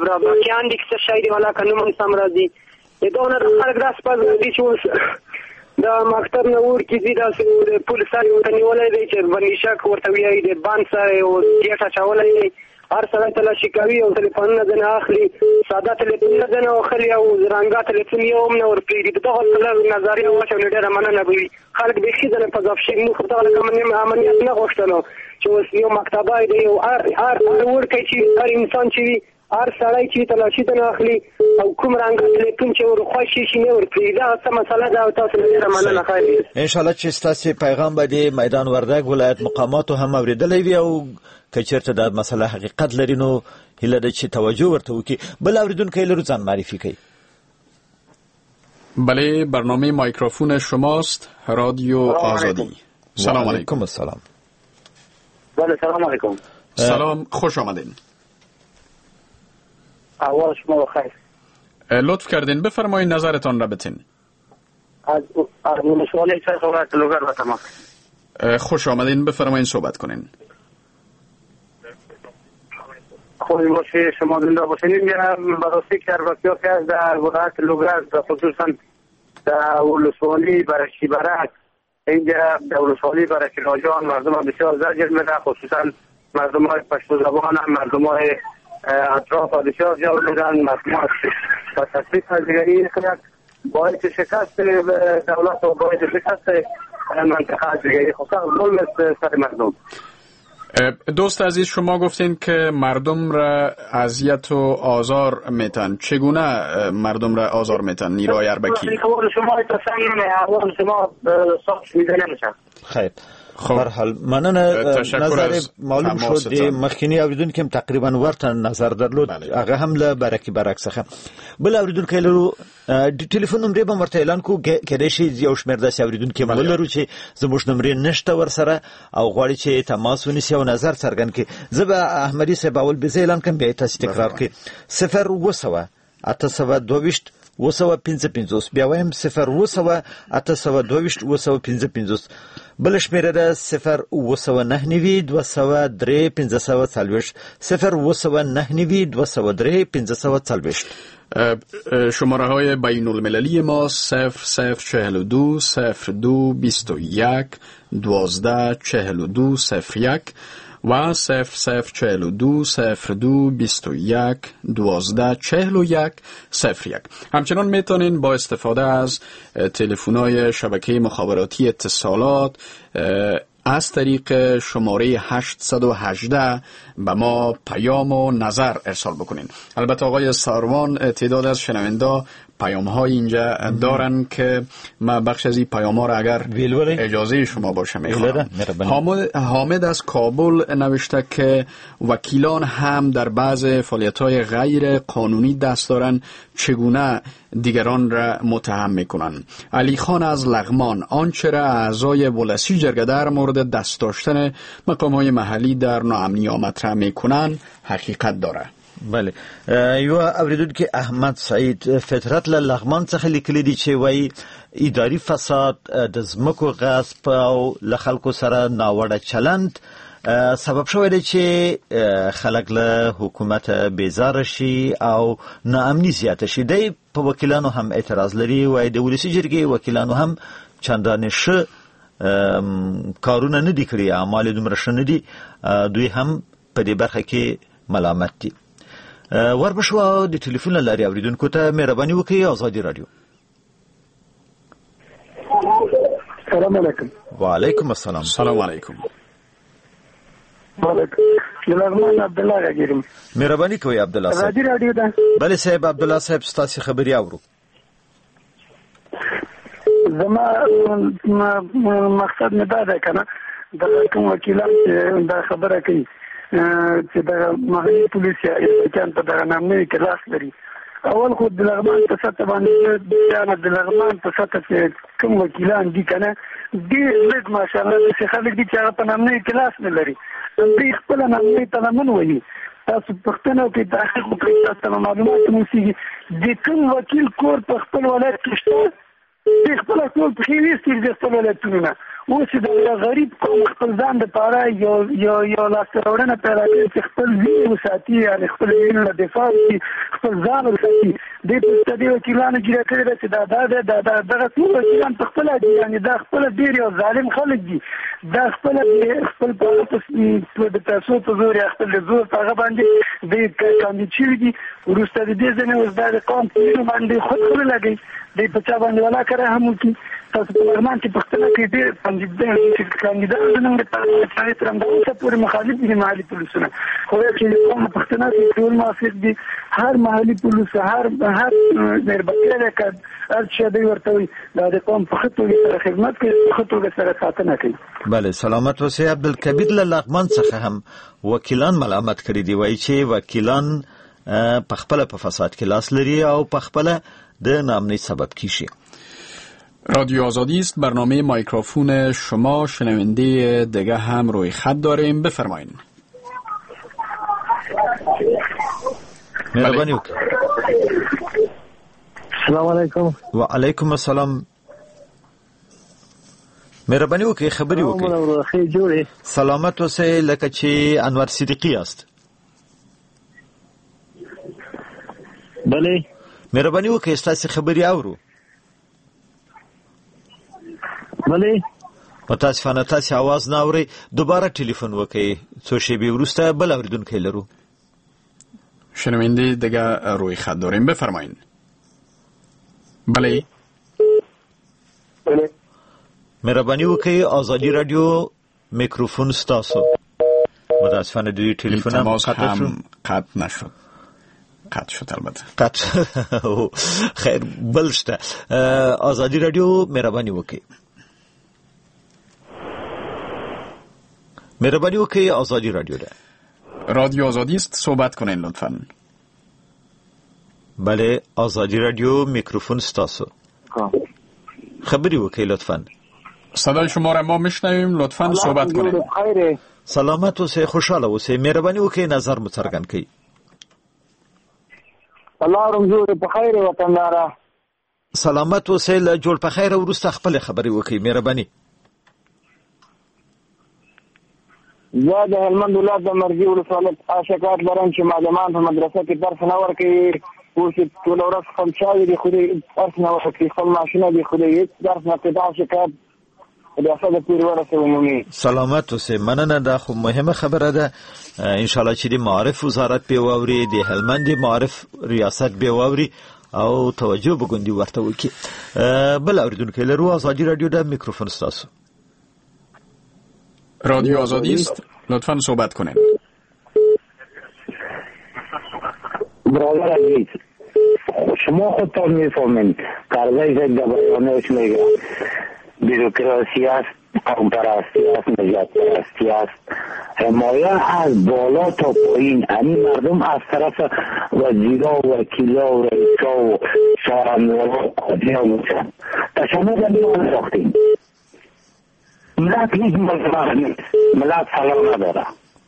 باکیان دي څه شي دی ولا کنه مون سم راځي. دا نه خلک راس پز دي چې دا مکتب نه ور کې دي دا پولیس ورته نیولای دی چې بنیشک ورته ویایي د بانک سره او ګیټه چولای دی هر سړی تلاشي کوي او ټلیفونونه ځنه اخلي ساده ټلیفونونه ځنه اخلي او رنګا ټلیفون یې هم نه ورپرېږدي دغه کله نظریه واچولې ډېره مننه به وي خلک بیخي ځنه په ضعف شوي موږ دغه امنیت نه غوښتلو چې اوس یو مکتبه دی یو هر وړکی چې هر انسان چې وي هر سړی چې تلاشي ته نه اخلي او کوم رنګ ټلیفون چې ورخوښ شي نه ورپرېږدي دا څه مسله ده او تاسو ډېره مننه خیر انشاءالله چې ستاسې پیغام به د میدان وردګ ولایت مقاماتو هم اورېدلی وي او که چېرته دا مسله حقیقت لري نو هیله ده چې توجه ورته وکړي. بل اورېدونکی لرو ځان معرفي کوي. بله برنامه مایکروفون شماست رادیو آزادی. سلام علیکم. السلام. بله سلام علیکم. سلام خوش آمدین. احوال شما بخیر. لطف کردین بفرمایید نظرتان را بتین. از ولسوالی چرخ لوگر و تمام. خوش آمدین بفرمایید صحبت کنین. خوبی باشه شما زنده باشین. براستی که ارباطی ها که از در ولایت لوگر خصوصا در ولسوالی برشی برک اینجا در ولسوالی برشی راجان مردم ها بسیار زجر میده خصوصا مردم های پشتو زبان هم مردم های اطراف ها بسیار جا میدن مردم ها و تصویب هزگری باعث شکست دولت و باعث شکست منطقه هزگری خصوصا ظلم سر مردم. دوست عزیز شما گفتین که مردم را اذیت و آزار میتن. چگونه مردم را آزار میتن نیروی اربکی؟ شما تصمیم شما صاف میزنه میشن. خیر بر حال مننه. نظر معلوم شد د مخکینی اوریدونکو هم تقریبا ورته نظر درلود هغه هم له برکی برعکس څخه. بل اوریدونکو لرو د ټلیفون نمبر به ورته اعلان کو کېدای شي یو شمېر داسې اوریدونکو ولرو چې زموږ نمبر نشته ورسره او غواړي چې تماس ونیسي او نظر څرګند کړي. زه به احمدي صاحب اول به اعلان کوم بیا تاسو تکرار کړئ 0 822 255 بیا وایم 0 822 255 بل شمیره ده 0 203 540 0 شماره های بین المللی ما 0042 02 21 12 42 01 و 0042 02 21 12 41 01. همچنان میتونین با استفاده از تلفن‌های شبکه مخابراتی اتصالات از طریق شماره 818 به ما پیام و نظر ارسال بکنین. البته آقای ساروان تعداد از شنونده پیام های اینجا دارن که ما بخش از این پیام ها را اگر اجازه شما باشه میخوام. حامد از کابل نوشته که وکیلان هم در بعض فعالیت های غیر قانونی دست دارن چگونه دیگران را متهم میکنن. علی خان از لغمان آنچه را اعضای ولسی جرگه در مورد دست داشتن مقام های محلی در ناامنی مطرح میکنن حقیقت داره. بله یو اوریدونکو احمد سعید فطرت له لغمان څخه لیکلي دي چې وایي اداري فساد د ځمکو غصب او له خلکو سره ناوړه چلند سبب شوی دی چې خلک له حکومت بیزاره شي او ناامني زیاته شي. دی په وکیلانو هم اعتراض لري وایي د ولسي جرګې وکیلانو هم چندانې ښه کارونه نه دي کړي اعمال دومره ښه نه دي دوی هم په دې برخه کې ملامت دي. وربشو د ټلیفون لاري اوریدونکو ته مهرباني وکړئ آزادي رادیو. السلام علیکم. وعلیکم السلام. سلام علیکم. وعلیکم. لغمان عبد الله راګرم. مهرباني کوي عبد الله صاحب. آزادي رادیو ده. بله صاحب عبد الله صاحب ستاسو خبري اورو. زما مقصد نه دا کنه د کوم وکیلان دا خبره کوي چې دا محلي پولیس یې په دغه نامه کې لاس لري. اول خو د لغمان په سطح باندې د لغمان په سطح کې کوم وکیلان دي کنه ډېر لږ ماشاءالله چې خلک دي چې هغه په نامه کې لاس نه لري. دوی خپل نامه ته لمن وایي. تاسو پښتنو کې تحقیق وکړئ تاسو معلومات موسیقي د کوم وکیل کور په خپل ولایت کې شته د خپل ټول په هیڅ کې د خپل ولایتونو اوس د غریب قوم خپل ځان د پاره یو لاسته پیدا کړي چې خپل وینې وساتي یا خپل وینې دفاع وکړي خپل ځان وساتي د پښتني وکیلانو کې راکړي چې دا دغه ټول وکیلان په خپل دي یعنی دا خپل ډیر یو ظالم خلک دي دا خپل په د تاسو په زور خپل زور په هغه باندې د کاندیدچي دي ورسته د دې ځنه اوس دا قوم په باندې خود لګي د په چا باندې ولا کړه هم کی تاسو په ورمان کې پښتنه کې ډېر کاندیدان نن په تاریخ تر موږ ته پوره مخالف دي محلي پولیسونه خو چې کوم پښتنه کې ټول موافق دي هر محلي پولیس هر مربوطه ده چې دوی ورته د قوم په خطو سره خدمت کوي خطو سره ساتنه کوي. بله سلامت اوسئ. عبدالکبیر له لغمان څخه هم وکیلان ملامت کړي دي وایي چې وکیلان په خپل په فساد کې لاس لري او په خپل د ناامنۍ سبب کیږي. رادیو آزادی است. برنامه مایکروفون شما شنونده دیگه هم روی خط داریم. بفرمایید. مهربانی وکړئ. السلام علیکم. و علیکم السلام. مهربانی وکړئ خبري وکړئ. سلامت اوسئ لکه چې انور صدیقی است. بله مهربانی وکړئ ستاسو خبري اورو. بله متاسفانه تاسو आवाज نه اورئ. دوباره ټلیفون وکړئ. څو شېبې وروسته بل اوریدونکی لرو. شنونده دیگه روی خط داریم. بفرمایید. بله مهربانی وکړئ آزادی رادیو میکروفون ستاسو. متاسفانه دوی ټلیفون هم قطع نشد. قطع شد البته. قطع خیر بل شته. آزادی رادیو مهربانی وکړئ. مهربانی وکړئ آزادی رادیو ده. رادیو آزادی است. صحبت کنین لطفاً. بله آزادی رادیو میکروفون ستاسو. خبری وکړئ لطفاً. صدای شما را ما میشنویم. لطفاً صحبت کنین. سلامت اوسئ خوشاله اوسئ. مهربانی وکړئ نظر مو څرګند کړئ. الله رمزور په خیر وطندارا. سلامت اوسئ. له جوړ په خیر وروسته خپل خبري وکړئ مهرباني. زه د هلمند ولایت د مرګي ولسوالۍ شکایت لرم چې معلمان په مدرسه کې درس نه ورکوي. اوس ټول ورځ خپل چاوي دي خو درس نه ورکوي. خپل ماشینه دي خو هیڅ درس نه کوي. دا شکایت ریاست د پیر ورسه عمومي. سلامت اوسئ. مننه. دا خو مهمه خبره ده. ان شاء الله چې د معارف وزارت به واوري د هلمند معارف ریاست به واوري او توجه وګوندي ورته وکي. بل اوریدونکو لرو آزادی رادیو د میکروفون ستاسو. رادیو آزادی است. لطفاً صحبت کنین. برادر عزیز شما خودتان میفهمین قرضه یک بیانش میگه بیروکراسی است، قوم پرستی است، ملت پرستی است. حمایه از بالا تا پایین همین مردم از طرف وزیرا و وکیلا و رئیسا و شهرنورا و قاضیا بودن. شما در میان ساختیم. ملت هیچ مزمر نیست. ملت سلام نداره.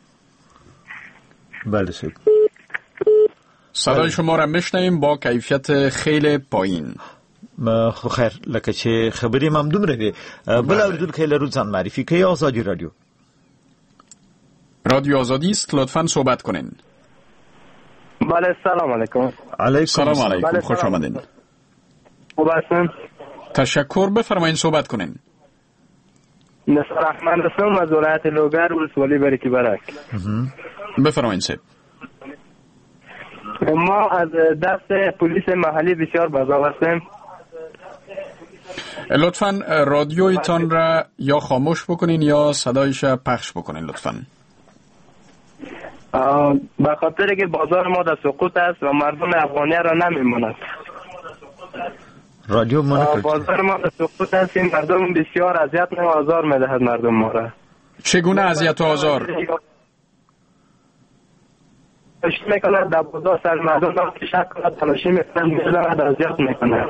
بله سید. صدای شما را میشنویم با کیفیت خیلی پایین. خو خیر لکه چې خبرې ممدوم روي. بل اوریدونکو لرو ځان معرفي کوي. آزادی رادیو. رادیو آزادی است. لطفاً صحبت کنین. بله سلام علیکم. سلام علیکم. خوش آمدین. خوب هستین؟ تشکر. بفرمایید صحبت کنین. نصر احمد هستم از ولایت لوگر ولسوالی برکی برک. بفرمایید صاحب. ما از دست پلیس محلی بسیار بازار هستیم. لطفاً رادیویتان را یا خاموش بکنین یا صدایش پخش بکنین لطفاً. به خاطر که بازار ما در سقوط است و مردم افغانی را نمیماند. رادیو بازار ما در سقوط است. این مردم بسیار اذیت و آزار میدهد مردم ما را. چگونه اذیت و آزار؟ تلاشی میکنه در بازار سر مردم را شک کنه تلاشی میکنه میزنه اذیت میکنه.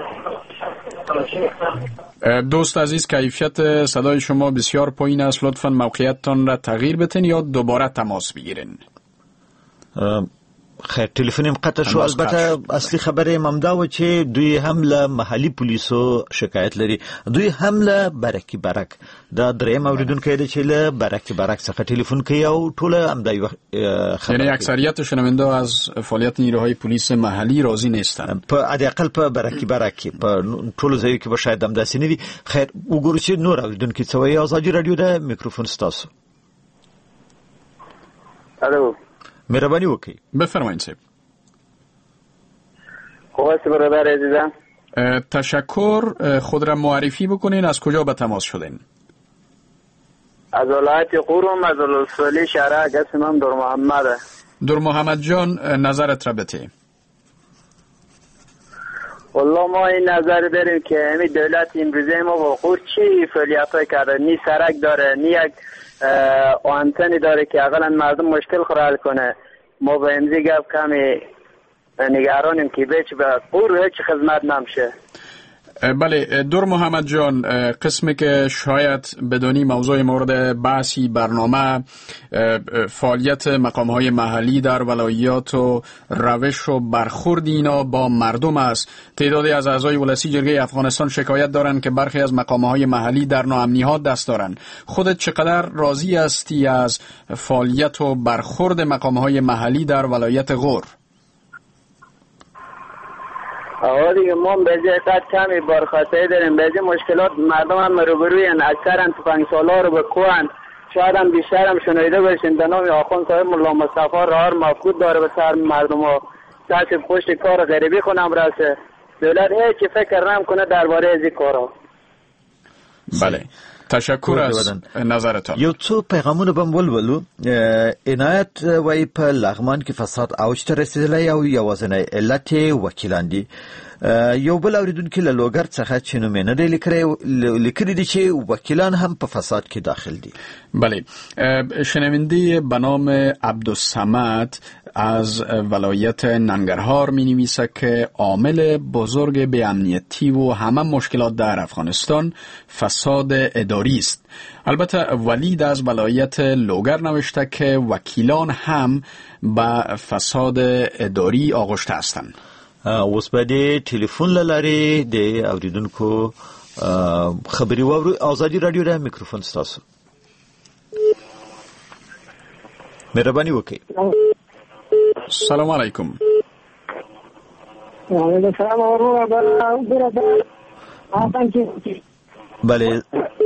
دوست عزیز کیفیت صدای شما بسیار پایین است. لطفاً موقعیتتان را تغییر بدین یا دوباره تماس بگیرین. خیر ټلیفون هم قطع شو. البته اصلي خبره ممدا و چې دوی هم له محلي پولیسو شکایت لري. دوی هم له برکی برک دا دریم اوریدونکو دی چې له برکی برک څخه ټلیفون کوي او ټول هم دا خبره، یعنی اکثریت شنونده از فعالیت نیروهای پلیس محلی راضی نیستند. په حداقل په برکی برک په ټول ځای کې به شاید هم داسې نه وي. خیر وګورو چې نور اوریدونکو څه وایي. ازادي رادیو د میکروفون ستاسو. الو، مهربانی وکړئ. بفرمایید صاحب. خوبه برادر عزیزم. تشکر. خود را معرفی بکنین، از کجا به تماس شدین؟ از ولایت قورم، از ولسوالی شهرک، اسمم دور محمده. دور محمد جان، نظرت را بده. والله ما این نظر داریم که همین دولت امروزه ما با قور چی فعالیت‌های کرده، نی سرک داره، نی یک آنتنی داره که اقلا مردم مشکل خود حل کنه. ما به امزی گفت کمی نگرانیم که بیچ به قور هیچ خدمت نمیشه. بله دور محمد جان، قسمی که شاید بدونی موضوع مورد بحثی برنامه فعالیت مقام‌های محلی در ولایات و روش و برخورد اینا با مردم است. تعدادی از اعضای ولسی جرگه افغانستان شکایت دارند که برخی از مقام‌های محلی در ناامنی‌ها دست دارند. خودت چقدر راضی هستی از فعالیت و برخورد مقام‌های محلی در ولایت غور؟ آقا دیگه ما بعضی قد کمی بارخواستایی داریم، بعضی مشکلات مردم هم روبروین، اکثرا تفنگسالا رو بکوهن. شاید هم بیشتر هم شنیده باشین به نام آخوند صاحب ملا مصطفی رهار مفقود داره به سر مردم ها، دست پشت کار غریبی خونم رسه. دولت هیچ فکر نمیکنه درباره از این کارا. بله تشکر از نظرتان. یو څو پیغامونه بم ولولو. عنایت وای په لغمان کې فساد اوج ته رسیدلی او یوازینی علت وکیلان دي. یو بل اوریدونکو له لوګر څخه چې نوم نه دی لیکلی دی چې وکیلان هم په فساد کې داخل دي. بله شنونده به نام عبدالصمد از ولایت ننگرهار می نویسه که عامل بزرگ به امنیتی و همه مشکلات در افغانستان فساد اداری است. البته ولید از ولایت لوگر نوشته که وکیلان هم به فساد اداری آغشته هستند. اوس به د ټلیفون لارې د اوریدونکو خبري واورو. ازادي رادیو د میکروفون ستاسو. مهرباني وکړئ. سلام علیکم. وعلیکم السلام ورحمة بله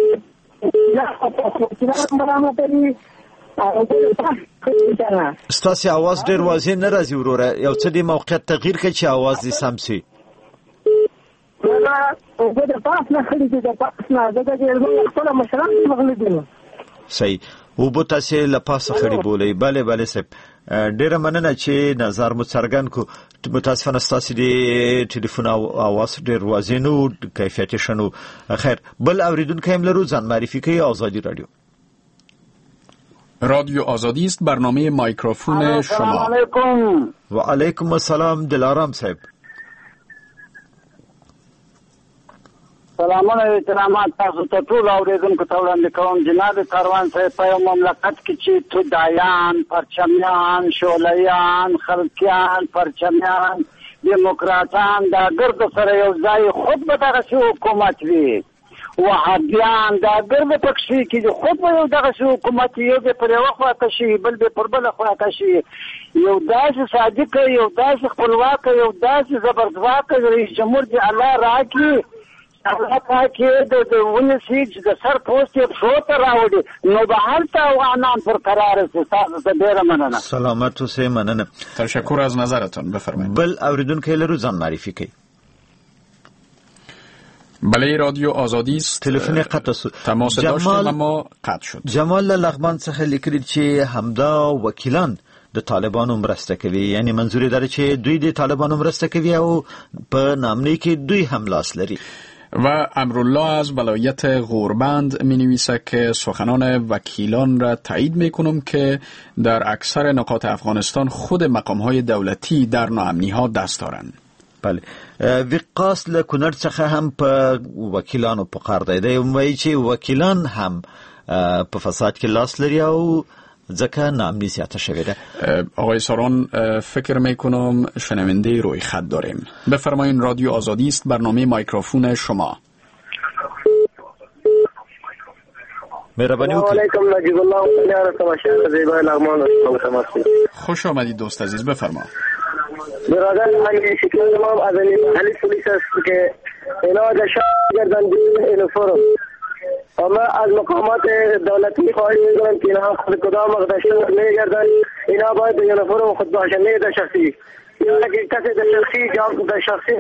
ستاسو आवाज ډیر واضح نه راځي وروره. یو څه د موقعیت تغییر کړئ چې आवाज دې سم شي. صحیح. وبو تاسو له پاسه خړې بولې. بله بله صاحب ډیره مننه چې نظر مو څرګند کو. متاسفانه ستاسو د ټلیفون आवाज ډیر واضح نه کیفیت شنو. خیر بل اوریدونکو هم لرو. ځان معرفي کوي. آزادی رادیو. رادیو آزادی است. برنامه مایکروفون شما. سلام علیکم. و علیکم السلام. دلارام صاحب. سلامونه احترامات تاسو ته ټول اوریدونکو ته وړاندې کوم. جناب کاروان صاحب په مملکت کې چې تودایان، پرچمیان، شولیان، خلقیان، پرچمیان، دیموکراتان دا ګرد سره یو ځای خود به دغه حکومت وي. وهابیان دا ګرد پکښې کې خود به یو دغه حکومت یو به پر یو خواته شي بل به پر بل خواته شي. یو داسې صادق، یو داسې خپلواک، یو داسې زبردست رئیس جمهور دی الله راکړي. الله پاکه د ونسیج د سر پوسټ په شوته راوړي نو به هلته افغانان پر قرار سي. تاسو ته ډیره مننه. سلامت اوسئ. مننه. تشکر از نظرتون. بفرمایید. بل اوریدونکو لرو. ځان معرفي کوي. بله رادیو آزادی است. تلفن قطع شد. تماس داشتیم اما قطع شد. جمال لغمان څخه لیکلی چې همدا وکیلان د طالبانو مرسته کوي. یعنی منظور داره چې دوی د طالبانو مرسته کوي او په نامنۍ کې دوی هم لاس لري. و امرالله از ولایت غوربند می نویسه که سخنان وکیلان را تایید می کنم که در اکثر نقاط افغانستان خود مقام‌های دولتی در ناامنی‌ها دست دارند. بله وقاص له کونړ څخه هم په وکیلانو په قار دی. وایي چې وکیلان هم په فساد کې لاس لري او ځکه ناامنی زیاته شوې ده. آقای سارون، فکر میکنم شنونده روی خط داریم. بفرمایین. رادیو آزادی است، برنامه مایکروفون شما. مهربانی وکړئ. علیکم نجیب الله یار تماشا زیبا لغمان. خوش آمدید دوست عزیز، بفرما. برادر من شکایت ما از محلی پلیس است که اینا در شهر گردن بدون اینفورم. اما از مقامات دولتی خواهی می‌کنم که اینا خود کدام مقدشون میگردن، اینا باید به یونیفرم خود باشن، نه در شخصی. یا اگه کسی در شخصی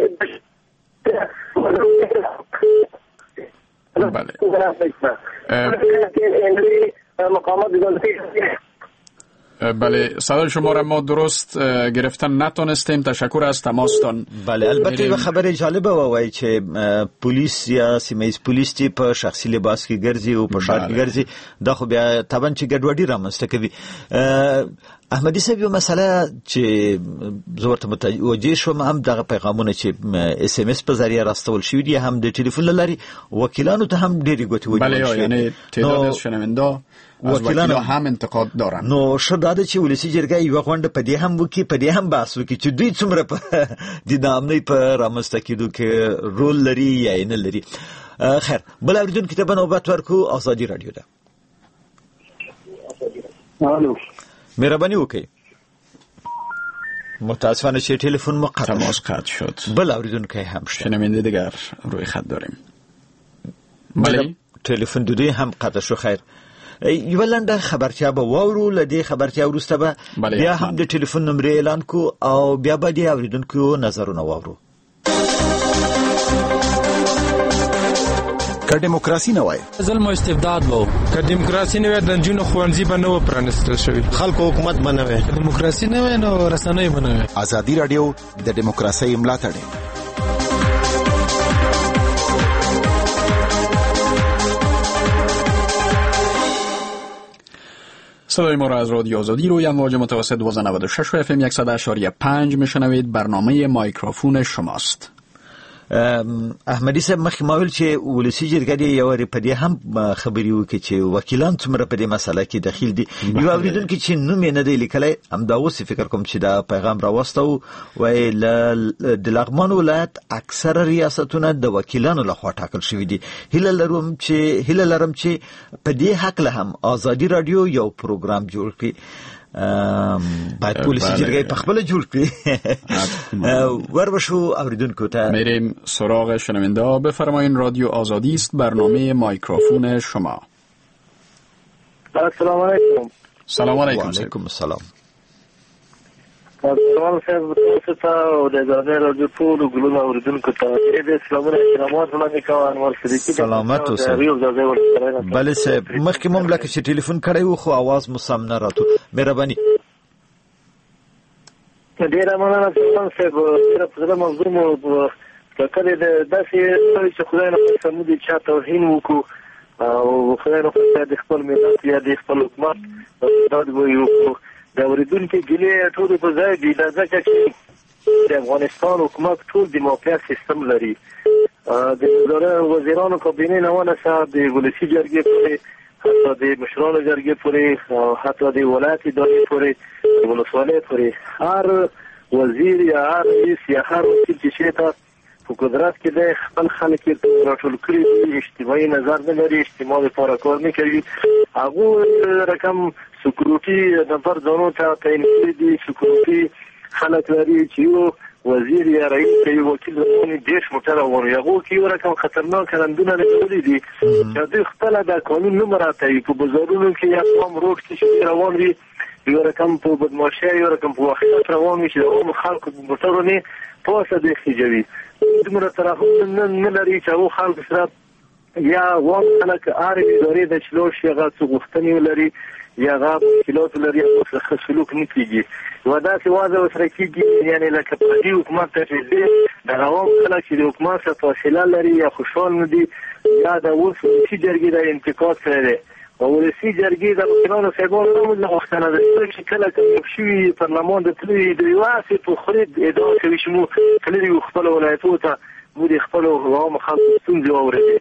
مقامات دولتی. بله، صدای شما را ما درست گرفتن نتونستیم. تشکر از تماستان. بله، البته یو خبر جالبه وایي چې پولیس یا سیمه‌ایز پولیس چې په شخصي لباس کې ګرځي او په شار کې ګرځي، دا خو بیا طبعا چې ګډوډي رامنځته کوي. احمدي صاحب، یو مسله چې زه ورته متوجه شوم، هم دغه پیغامونه چې اس ام اس په ذریعه راستول شوي دي، هم د ټلیفون له لارې وکیلانو ته هم ډېرې ګوتې وجوړ شوې. بله، یعنی تعداد از شنونده وکیلانو هم انتقاد دارن. نو ښه دا ده چې ولسي جرګه یوه غونډه په دې هم وکړي، په دې هم بحث وکړي چې دوی څومره په د ناامنۍ په رامنځته کېدو کې رول لري یا یې نه لري. خیر، بل اورېدونکي ته به نوبت ورکړو. ازادي راډیو ده. الو، مهرباني وکړئ. متاسفانه چې تلفن مو تماس قطع شد. بل اورېدونکی هم شته. شنونده دیگر روی خط داریم. بله، تلفن دوی هم قطع شو. خیر، یو لنډه خبرتیا به واورو. له دې خبرتیا وروسته به بیا هم د ټلیفون نمبر اعلان کو او بیا به د اوریدونکو نظرونه واورو. که دیموکراسي نه وای، ظلم او استبداد وو. که دیموکراسي نه وای، د نجونو ښوونځي به نه و پرانیستل شوي. خلکو حکومت به نه وای. که دیموکراسي نه وای، نو رسنۍ به نه وای. ازادي راډیو د دیموکراسۍ ملاتړ. صدای ما را از رادیو آزادی روی امواج متوسط 96 FM 100.5 میشنوید. برنامه مایکروفون شماست. احمدي صاحب، مخکې ما ویل چې ولسي جرګه دې یو وارې په دې هم خبرې وکړي چې وکیلان څومره په دې مسله کې دخیل دي. یو اورېدونکي چې نوم یې نه دی لیکلی، همدا اوس فکر کوم چې دا پیغام راوسته، وایي د لغمان ولایت اکثره ریاستونه د وکیلانو لخوا ټاکل شوي دي. هیله لرم چې په دې هکله هم ازادي راډیو یو پروګرام جوړ کړي. باید پولیسی جرگه پخبل جور کړي. وربشو اوریدونکو ته میریم سراغ شنونده. بفرمایین. رادیو آزادی است، برنامه مایکروفون شما. السلام علیکم. سلام علیکم. علیکم السلام. سلام صاحب، تاسو ته او د رادیو ټول ګلونه اوریدونکو ته دې سلامونه احترامات وړاندې کوم. انور صدیقی سلامت اوسه. بله صاحب، مخکې مونږ لکه چې ټلیفون کړی و خو आवाज مو سم نه راته. مهرباني. ډیره مننه صاحب. ډیره په زړه موضوع مو کړې ده. داسې چې خدای نه سمودي چا توهین وکړو او خدای نه د خپل ملت یا د خپل حکومت دا وایو د اوریدونکو ګلې ټول په ځای دي. دا ځکه چې د افغانستان حکومت ټول دیموکراسي سیستم لري. د وزیرانو کابینه نه ونسه د ولسي جرګې پورې، حتی د مشرانو جرګې پورې، حتی د ولایت ادارې پورې، د ولسوالۍ پورې، هر وزیر یا هر رئیس یا هر وکیل چې شته په قدرت کې د خپل خلک راټول کړي دي، اجتماعي نظر نه لري، اجتماع لپاره کار نه کوي. هغه رقم سکیورټي نفر ځانو ته تعین کړي دي. سکیورټي خلک لري چې یو وزیر یا رئیس یا وکیل ځانونه دیش موټر وونه. هغه کې یو رقم خطرناک رندونه لري دي چې د خپل د قانون نه مراعاتوي. په بازارونو کې یا کوم روډ کې چې روان وي، یو رقم په بدمعشي، یو رقم په وخت روان وي چې عام خلکو موټرونه پوسه د خېجوي. دومره ترحم نه لري چې هغه خلک سره یا وام خلک اره ادارې د چلو شي هغه څه غوښتنې لري یا هغه کیلوت لري او څه سلوک نه کیږي. ودا چې واده وسره کیږي، یعنی لکه په دې حکومت ته چې د عوام خلک چې د حکومت سره فاصله لري یا خوشحال نه دي یا د ولسي جرګې د انتقاد کړي. او ولسي جرګې د وکیلانو صاحبانو نه غوښتنه ده چې کله کوم شي پارلمان د تلوي د واسي په خرید اداره کوي چې مو کله خپل ولایتونو ته مو د خپل عوام خلکو ستونزې اوري.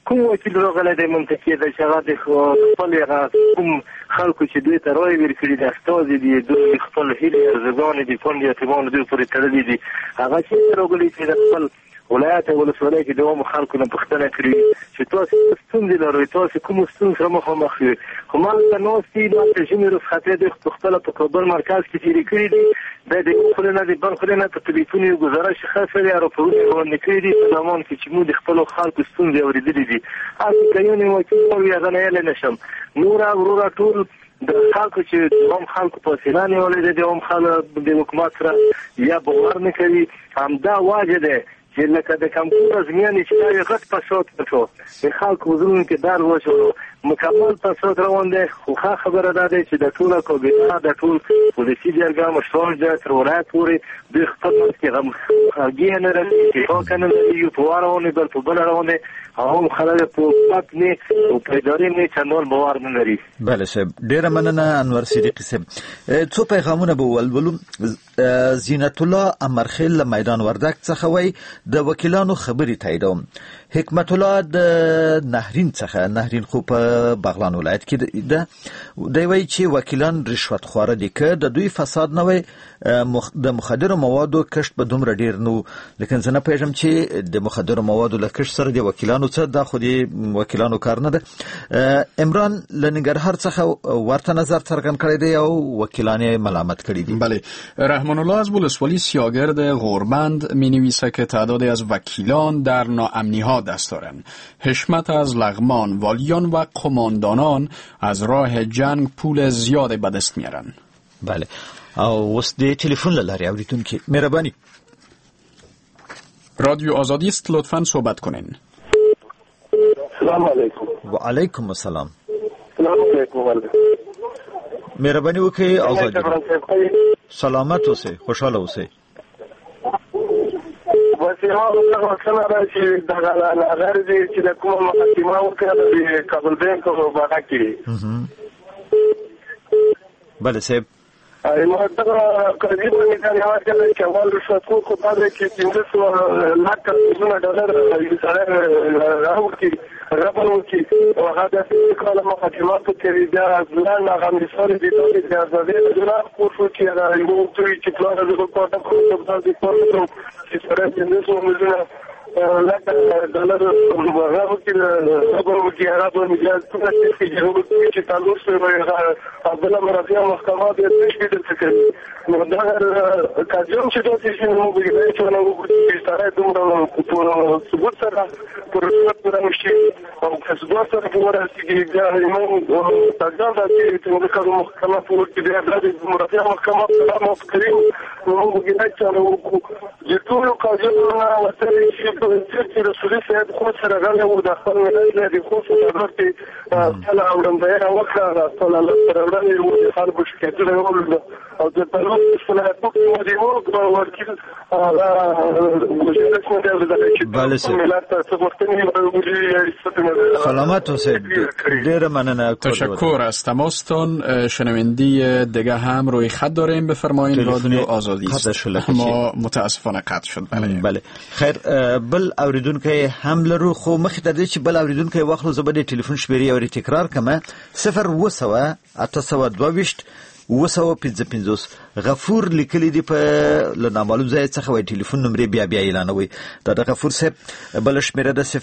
کوم وکیل راغلی دی منطقي دی چې هغه د خپل کوم خلکو چې دوی ته رایې ورکړي دي استازي دي دوی خپل هیلې ارزوګانې دي فنډ یتیمانو دوی پورې تړلي دي هغه چې راغلي چې د خپل ولایت او ولسوالۍ کې د عامو خلکو نه پوښتنه کړې چې تاسو ستونزې لرئ تاسو کوم ستونزې سره مخامخ یئ خو ما ته ناستې دا چې ژمي رخصتۍ دوی خپله په کابل مرکز کې تېرې کړي دي دا د یو خولې نه د بل خولې نه په تلیفون یې ګزارش ښه سړي راپورونه یې وړاندې کړي دي په زمان کې چې موږ د خپلو خلکو ستونزې اورېدلې دي هسې که یو وکیل وي هغه نیلی نه شم نوره وروره ټول د خلکو چې د عام خلکو فاصله نیولې ده د عام خلکو د حکومت سره یا باور نه کوي همدا وجه ده چې لکه د کمپیوټر ازموینې چې دا یې غټ فساد وشو د خلکو زړونو کې درد وشو مکمل فساد روان دی خو ښه خبره دا دی چې د ټوله کابینه د ټول پولیسي جرګه مشران جه تر ولایت پورې دوی خپل منځ کې همغږي نه لري اتفاق نه لري یو په وار روان دي بل په بل روان دي هم خلک په حکومت نه او په ادارې نه چندان باور نه لري. بله صاحب ډېره مننه انور صدیقي صاحب. څو پیغامونه به ولولو. زینت الله امرخیل له میدان وردک څخه وایي د وکیلانو خبرې تاییدوم. حکمت الله د نهرین څخه نهرین خو په بغلان ولایت کې ده دی وایي چې وکیلان رشوت خواره دي که د دوی فساد نه وای د مخدرو موادو کشت به دومره ډیر نو لیکن زه نه پوهېږم چې د مخدرو موادو له کشت سره د وکیلانو څه دا خو د وکیلانو کار نه ده. عمران له ننګرهار څخه ورته نظر څرګند کړی دی او وکیلان ملامت کړي دي. بله رحمان الله از ولسوالی سیاگرد غوربند می نویسه که تعدادی از وکیلان در ناامنی ها دست دارند. حشمت از لغمان والیان و قماندانان از راه جنگ پول زیاد به دست میارن. بله او اوس د ټلیفون له لارې اورېدونکي مهرباني رادیو آزادی است لطفاً صحبت کنین. سلام علیکم. و علیکم السلام. سلام علیکم. مهرباني وکړئ آزادی سلامت اوسئ خوشاله اوسئ. وسیحال الله وسنه راشي دغه لغړ دي چې د کومه مقدمه وکړه د کابل بانک په باغ کې. بله صاحب ما دغه قریب نه کار یو چې اول رشوت کو په دې کې 300 لک $100 یو سره راوړي راپورو کې او هغه د کاله مقدمه په کې دا ځلان هغه مثال دي چې د ځواب کوو چې یو چې پلان د کوټه په دې پورته چې سره د $100 لک ډالر هغه کې راپورو کې هغه په میلیارډ چې تاسو سره عبدالله مرافیا محکمه دې تشکیل کړي نو دا کاجوم چې دوی چې نو وګورئ چې نو وګورئ چې تاسو دومره په ثبوت سره پر رسمت راشي او که ثبوت سره ورسېږي دا نو تاسو دا چې موږ کوم محکمه په کې د مرافیا محکمه سره موافقه نو وګورئ چې نو د ټول کاجوم وسره چې چې رسولي صاحب خو سره غل او د خپل ولایت د خو سره ورته کله اورنده وکړه ټول سره ورته یو خال بشکته ورول او د تلوس سره په دې ورته ورکړ بله سلامت اوسئ. ډېره مننه. تشکر از تماستون. شنونده دیگه هم روی خط داریم بفرمایید. رادیو آزادی است ما متاسفانه قطع شد. بله خیر بل اوریدونکو هم لرو خو مخکې د دې چې بل اوریدونکو واخلو زه به د ټلیفون شمیرې اوري تکرار کړم 0 غفور لیکلی دی په نامعلوم ځای څخه وای ټلیفون نمبر بیا اعلانوي دا د غفور صاحب بل شمیره د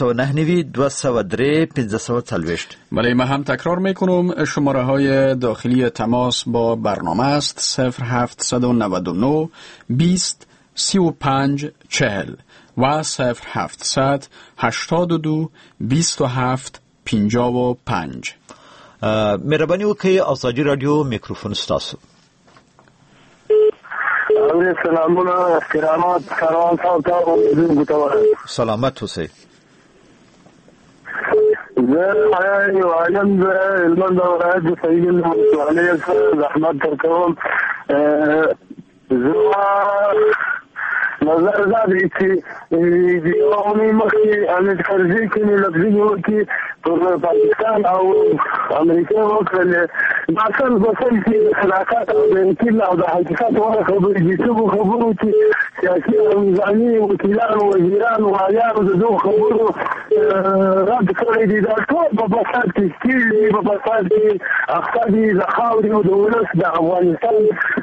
0299203 بله ما هم تکرار میکنم شماره های داخلی تماس با برنامه است 0799 20 35 40 و 0700 82 27 55. مهرباني وکړئ آزادی رادیو میکروفون ستاسو. سلامونه احترامات کاروان تاسو سلامت اوسئ. زه یو عالم د هلمند ولایت د سید المسؤلیت زحمت درکوم. نظر دا دی چې د یوې مخکې امیر کرزي کې لفظي وکړي پر پاکستان او امریکا وکړل دا څنګه وسل چې د خلاقات او د انقلاب او د حقیقت وره خبرې دي چې خبرو چې سیاسي او نظامي وکیلان او وزیران او عیان د دوه خبرو رد کړی دي دا ټول په فساد کې ستیر دي په فساد کې اخته دي د خاورې او د ولس د افغانستان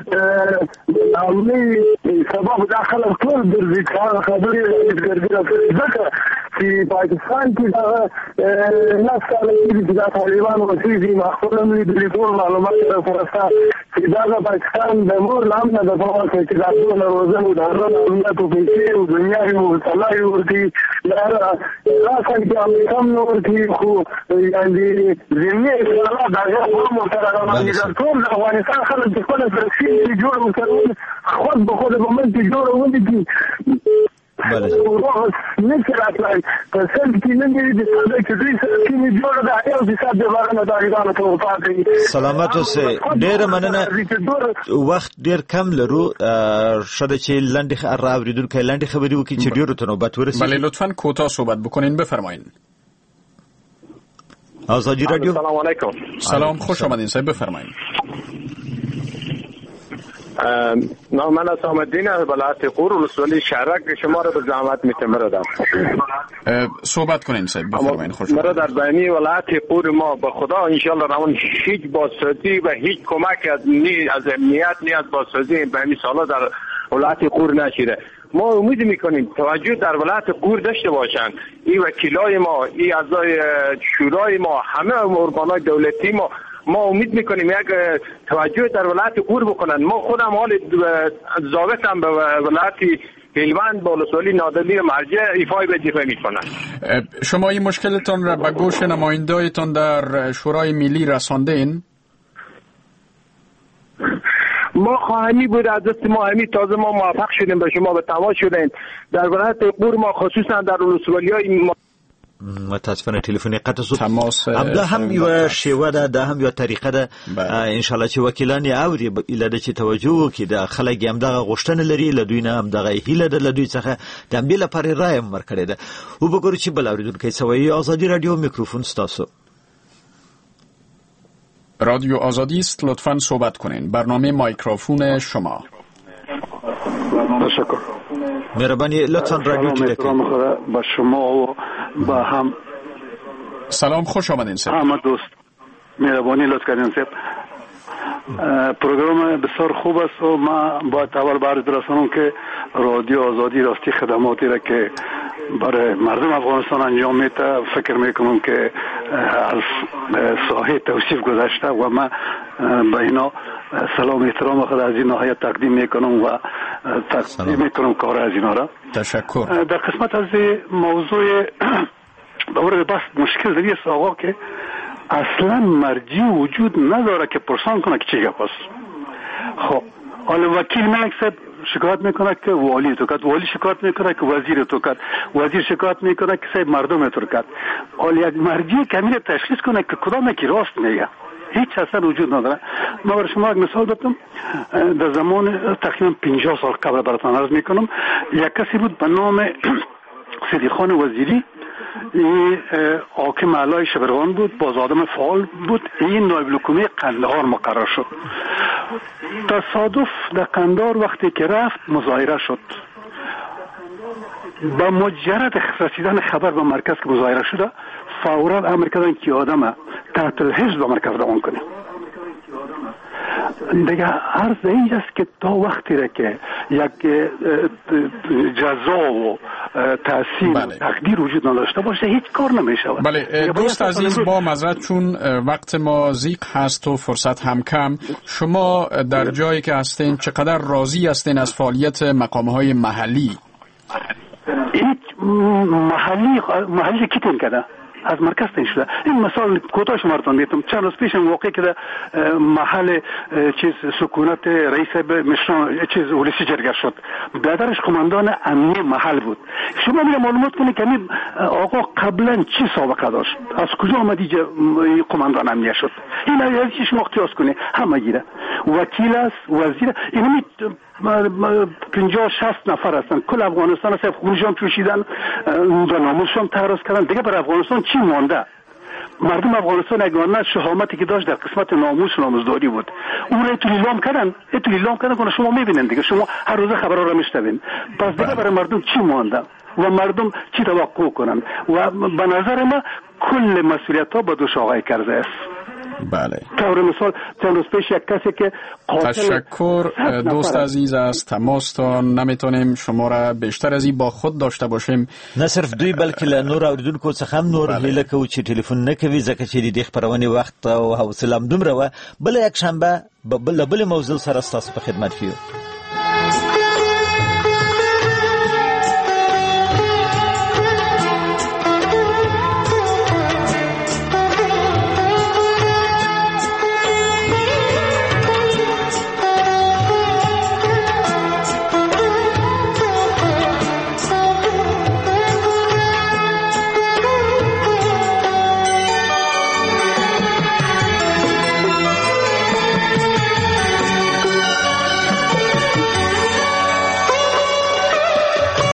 عملي سبب دا خلک ټول ګرځي هغه خبرې ګرځي ځکه چې پاکستان کې دا ناس کاله چې دا طالبان وسیږي مخفوظ نه دي ټول معلومات راځي چې دا د پاکستان د مور لامل د فوق چې دا ټول روزانه د امنیت په پیسې او دنیا یو صلاحي ورتي راځي چې امریکا نور دي خو یعنی زمینه الله دا یو موټر راغلی دا ټول افغانستان خلک د خپل فرشي جوړ وکړي خود به خود به من جوړ وکړي بله نشي راتلای په سل کې نه دي د څه چې دوی سره کې جوړ دا یو حساب دی ورنه دا غواړم ته وپاتې سلامات اوسه ډېر مننه وخت ډېر کم لرو شاید چې لاندې راوریدونکو لاندې خبرې وکړي چې ډېر ته نوبت ورسېږي بله لطفاً کوتاه صحبت بکنین بفرمایید. آزادی رادیو. سلام علیکم. سلام خوش آمدین صاحب بفرمایید. نام من اسام الدین از ولایت قور ولسوالی شهرک شما را به زحمت میتمردم. صحبت کنین صاحب بفرمایید. خوش مرا در بینی ولایت قور ما به خدا انشالله روان هیچ بازسازی و هیچ کمک از امنیت نی از بازسازی بینی سالا در ولایت قور نشیده. ما امید میکنیم توجه در ولایت قور داشته باشند این وکیلای ما این اعضای شورای ما همه ارگانهای دولتی ما امید میکنیم یک توجه در ولایت قور بکنن. ما خودم حال ضابطم به ولایت هلمند با ولسوالی نادلی مرجع ایفای وظیفه میکنن. شما این مشکلتون را به گوش نماینده‌تان در شورای ملی رساندین؟ ما خواهمی بود از دست ما همی تازه ما موفق شدیم به شما به تماس شدیم در ولایت قور ما خصوصا در ولسوالی‌های متاسفانه تلفنی قطع شد. تماس دا هم یو شیوه ده دا هم یو طریقه ده ان شاء الله چې وکیلان یې اوري اله چې توجه وکړي د خلک هم دغه غوښتنه لري لدوی نه هم دغه هیله ده لدوی څخه د امبي لپاره رائے مرکړه ده او وګورئ چې بل اوریدونکو سوي آزادی رادیو میکروفون ستاسو. رادیو آزادی است لطفاً صحبت کنین. برنامه مایکروفون شما. تشکر. مهربانی لطفاً رادیو تیره کنید. با شما و با هم سلام خوش آمدین صاحب. همه دوست مهربانی لطف کردین صاحب. پروگرام بسیار خوب است و ما باید اول برای برسانم که رادیو آزادی راستی خدماتی را که برای مردم افغانستان انجام میده فکر میکنم که از ساحه توصیف گذشته و ما به اینا سلام احترام خود از این ناحیه تقدیم میکنم و تقدیم میکنم کار از اینا را. تشکر. در قسمت از موضوع دوره بس مشکل دیگه است آقا که اصلا مرجی وجود نداره که پرسان کنه که چی گپ است. خب حالا وکیل مکسب شکایت میکنه که والی تو کرد، والی شکایت میکنه که وزیر تو کرد، وزیر شکایت میکنه که صاحب مردم تو کرد. حالا یک مرجی کمی تشخیص کنه که کدام کی راست میگه هیچ اصلا وجود نداره. ما برای شما یک مثال بدم. در زمان تقریبا 50 سال قبل براتون عرض میکنم یک کسی بود به نام صدیق خان وزیری. این حاکم اعلی شبرغان بود، باز آدم فعال بود. این نایب الحکومه قندهار مقرر شد. تصادف در قندهار وقتی که رفت مظاهره شد. با مجرد رسیدن خبر به مرکز که مظاهره شده فورا امر کردن که آدم تحت الحجز به مرکز دوام کنه. دیگه عرض اینجاست که تا وقتی را که یک جزا و تأثیر تقدیر وجود نداشته باشه هیچ کار نمیشه. بله دوست عزیز با معذرت چون وقت ما ضیق هست و فرصت هم کم، شما در جایی که هستین چقدر راضی هستین از فعالیت مقام‌های محلی؟ هیچ محلی کیتون کده از مرکز تین شده. این مثال کوتاه شمارتان میتونم. چند روز پیش واقعی که محل چیز سکونت رئیس مشران چیز ولسی جرگه شد. برادرش قماندان امنی محل بود. شما میره معلومات کنید که این آقا قبلا چی سابقه داشت، از کجا آمدی قماندان امنیه شد. این از چی شما اختیاس کنید همه گیره. وکیل است، وزیر، این 50-60 نفر هستن. کل افغانستان هست خونشان پوشیدن و ناموسشان تحراز کردن. دیگه بر افغانستان چی مانده؟ مردم افغانستان یگانه شهامتی که داشت در قسمت ناموس و ناموسداری بود. اون را تو لیلام کردن که شما میبینید دیگه، شما هر روز خبرها را میشنوین. پس دیگه برای مردم چی مانده و مردم چی توقع کنن؟ و به نظر من کل مسئولیت ها با دوش آقای کرزی است. بله. طور مثال چند روز پیش یک کسی که تشکر دوست عزیز از تماستان. نمیتونیم شما را بیشتر از این با خود داشته باشیم. نه صرف دوی بلکې له نور اوریدونکو څخه هم نور هیله کوو چې ټلیفون نه کوي، ځکه چې د دې خپرونې وخت او حوصله هم دومره وه. بله یک شنبه بل موضوع سره ستاسو په خدمت کې یو.